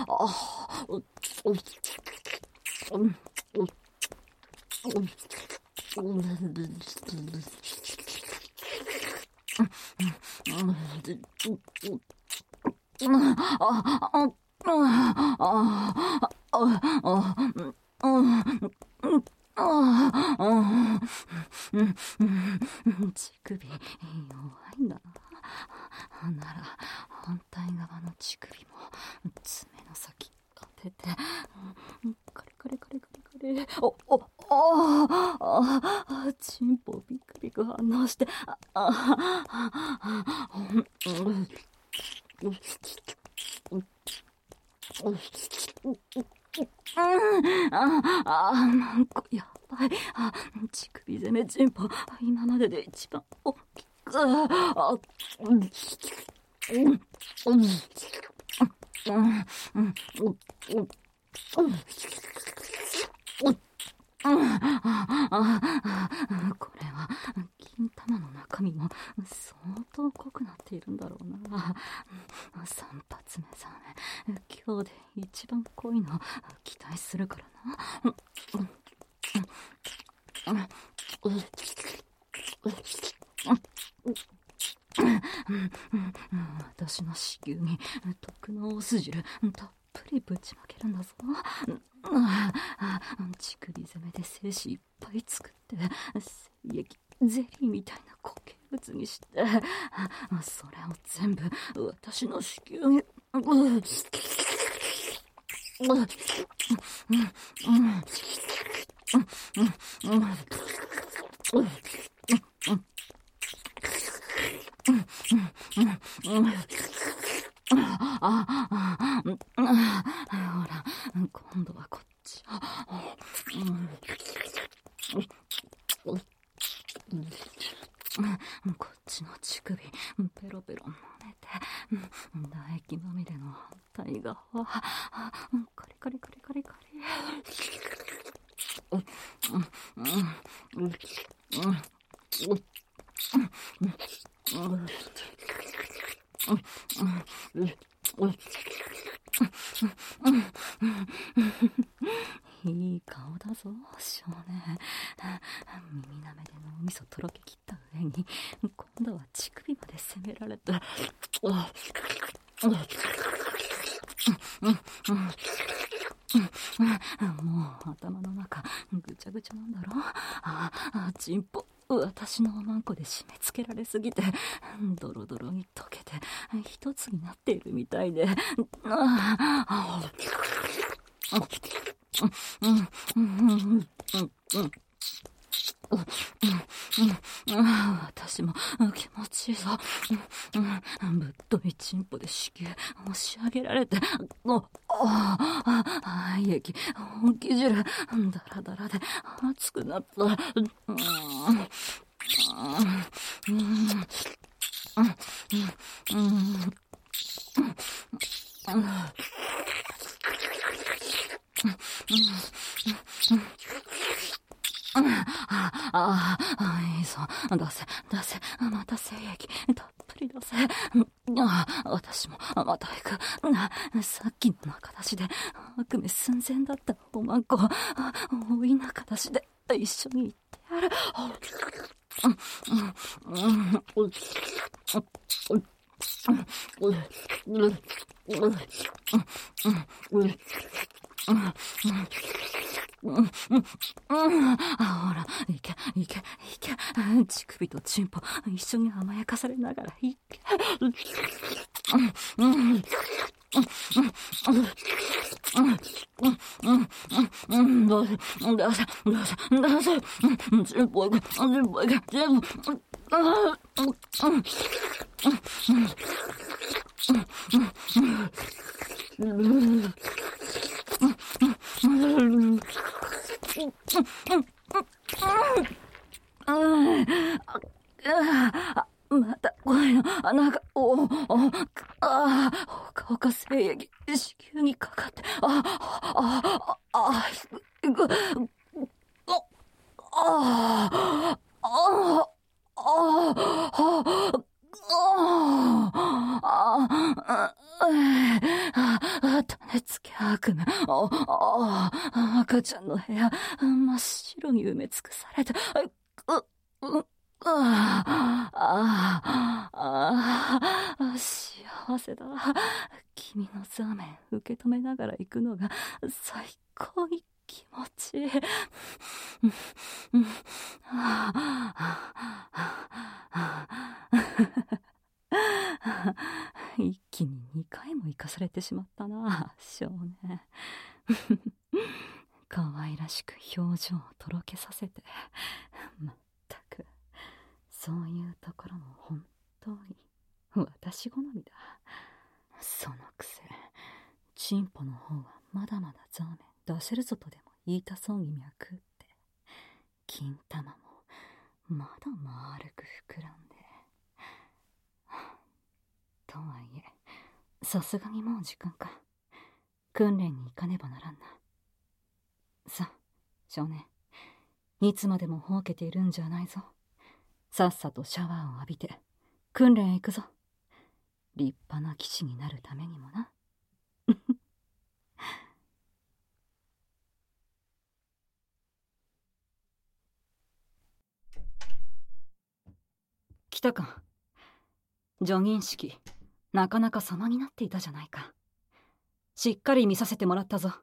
乳首弱いんだな。なら反対側の乳首も爪の先当てて、カリカリカリカリカリ。チンポビクビク反応して、なんかやばい。乳首攻めチンポ、今までで一番大きく。これは金玉の中身も相当濃くなっているんだろうな。3発目3目、今日で一番濃いの期待するからな。私の子宮に毒のオス汁たっぷりぶちまけるんだぞ。乳首攻めで精子いっぱい作って精液ゼリーみたいな固形物にして、それを全部私の子宮にほら、今度はこっち。こっちの乳首ペロペロ舐めて、唾液まみれの反対側カリカリカリカリカリ。いい顔だぞ少年。耳なめで脳みそとろけきった上に今度は乳首まで攻められて、もう頭の中ぐちゃぐちゃなんだろ。チンポ私のおまんこで締め付けられすぎてドロドロに溶けて一つになっているみたいで、私も気持ちいいぞ。ぶっといチンポで子宮押し上げられて、胃液本気汁ダラダラで熱くなった。いいぞ、出せまた精液たっぷり出せ。私もまた行く。さっきの中出しで悪夢寸前だったおまんこ、追い中出しで一緒に行ってやる。ほら、いけ。乳首とチンポ一緒に甘やかされながらいけ。また声の穴が、ほかほか精液、子宮にかかって、種付け悪夢。赤ちゃんの部屋、真っ白に埋め尽くされて、幸せだ。君のザーメン受け止めながら行くのが最高に気持ちいい。一気に2回も生かされてしまったな、少年。可愛らしく表情をとろけさせて。まったく、そういうところも本当に私好みだ。そのくせ、チンポの方はまだまだザーメン出せるぞとでも言いたそうに脈打って、金玉もまだ丸く膨らんで。とはいえ、さすがにもう時間か。訓練に行かねばならんな。さあ、少年、いつまでもほうけているんじゃないぞ。さっさとシャワーを浴びて訓練へ行くぞ。立派な騎士になるためにもな。 来たか。叙任式、なかなか様になっていたじゃないか。しっかり見させてもらったぞ。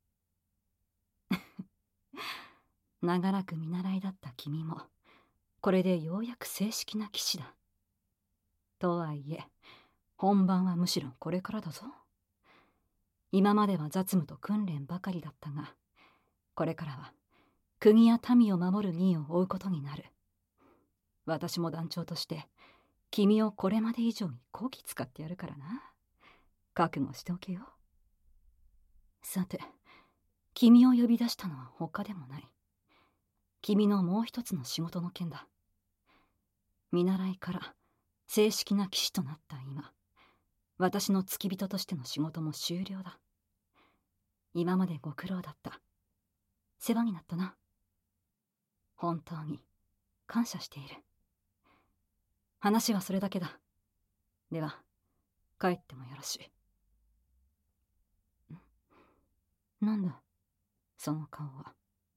長らく見習いだった君も、これでようやく正式な騎士だ。とはいえ、本番はむしろこれからだぞ。今までは雑務と訓練ばかりだったが、これからは国や民を守る任を負うことになる。私も団長として君をこれまで以上にこき使ってやるからな。覚悟しておけよ。さて、君を呼び出したのは他でもない。君のもう一つの仕事の件だ。見習いから正式な騎士となった今、私の付き人としての仕事も終了だ。今までご苦労だった。世話になったな。本当に感謝している。話はそれだけだ。では、帰ってもよろしい。なんだ、その顔は。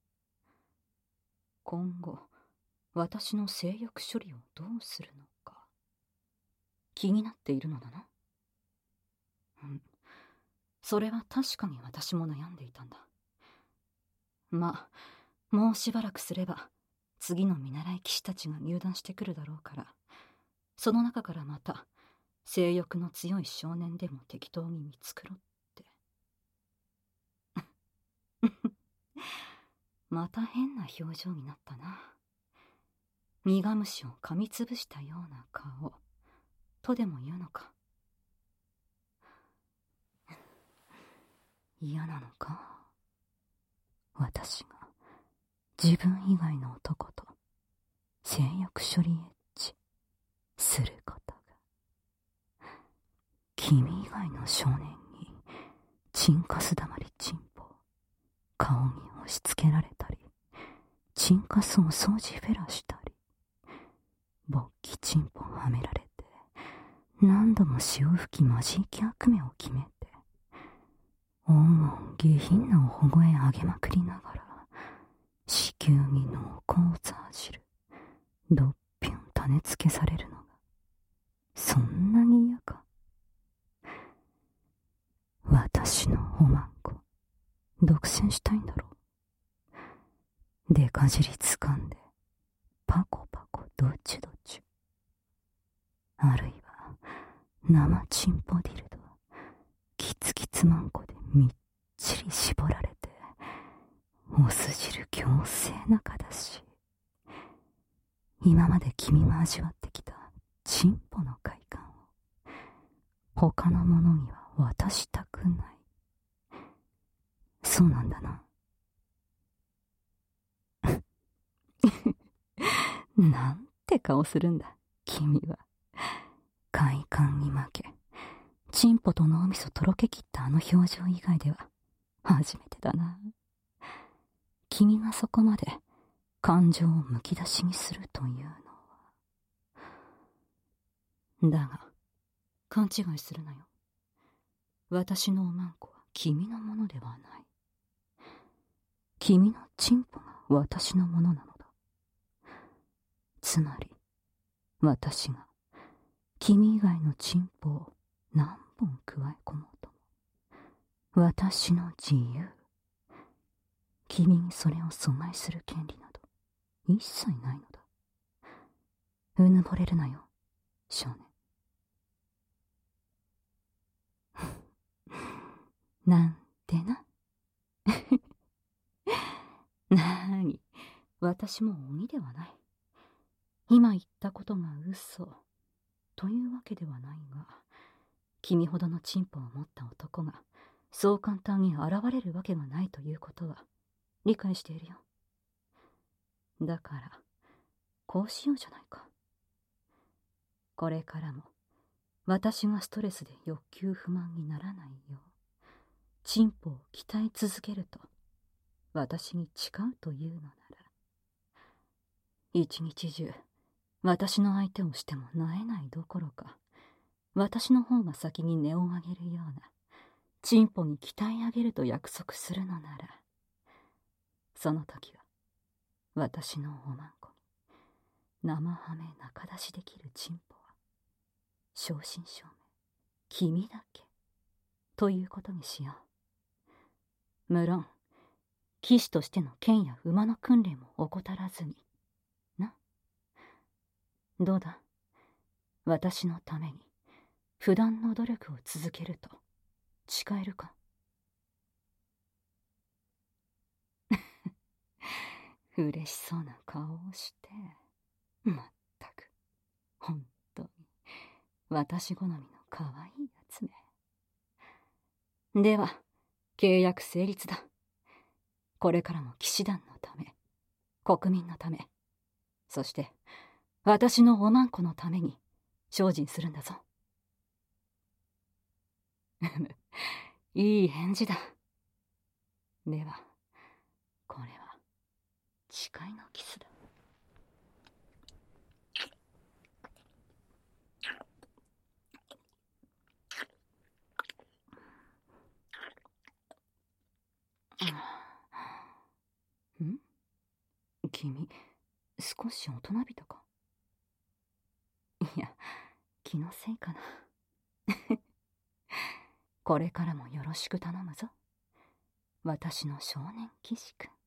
今後、私の性欲処理をどうするのか、気になっているのだな。それは確かに私も悩んでいたんだ。まあ、もうしばらくすれば、次の見習い騎士たちが入団してくるだろうから、その中からまた、性欲の強い少年でも適当に見繕って。また変な表情になったな。苦虫を噛みつぶしたような顔、とでも言うのか。嫌なのか、私が自分以外の男と性欲処理エッチすることが。君以外の少年にチンカスだまりチンポ顔に押し付けられたり、チンカスを掃除フェラしたり、勃起チンポはめられて何度も潮吹きまじいき悪夢を決めて、おん下品なおほごへあげまくりながら、子宮に濃厚をざあじる、どっぴゅん種付けされるのが、そんなに嫌か。私のおまんこ、独占したいんだろう。でかじりつかんで、パコパコどっちどっちゅ。あるいは、生チンポディルド、キツキツマンコでみっちり絞られて、おす汁強制なかだし、今まで君が味わってきたチンポの快感を他の者には渡したくない。そうなんだな。なんて顔するんだ君は。快感に負け、チンポと脳みそとろけきったあの表情以外では初めてだな。君がそこまで感情をむき出しにするというのは。だが勘違いするなよ。私のおまんこは君のものではない。君のチンポが私のものなのだ。つまり私が君以外のチンポを何本加え込もうとも私の自由。君にそれを阻害する権利など一切ないのだ。うぬぼれるなよ、少年。なんてな。なーに、私も鬼ではない。今言ったことが嘘というわけではないが、君ほどのチンポを持った男がそう簡単に現れるわけがないということは理解しているよ。だからこうしようじゃないか。これからも私がストレスで欲求不満にならないようチンポを鍛え続けると私に誓うというのなら、一日中私の相手をしてもなえないどころか、私の方が先に音を上げるようなチンポに鍛え上げると約束するのなら、その時は私のおまんこに生ハメ中出しできるチンポは正真正銘君だけということにしよう。無論騎士としての剣や馬の訓練も怠らずにな。どうだ、私のために普段の努力を続けると誓えるか。嬉しそうな顔をして、まったく本当に私好みの可愛いやつめ。では契約成立だ。これからも騎士団のため、国民のため、そして私のおまんこのために精進するんだぞ。いい返事だ。ではこれは誓いのキスだ。ん？君、少し大人びたか？いや、気のせいかな。これからもよろしく頼むぞ。私の少年騎士くん。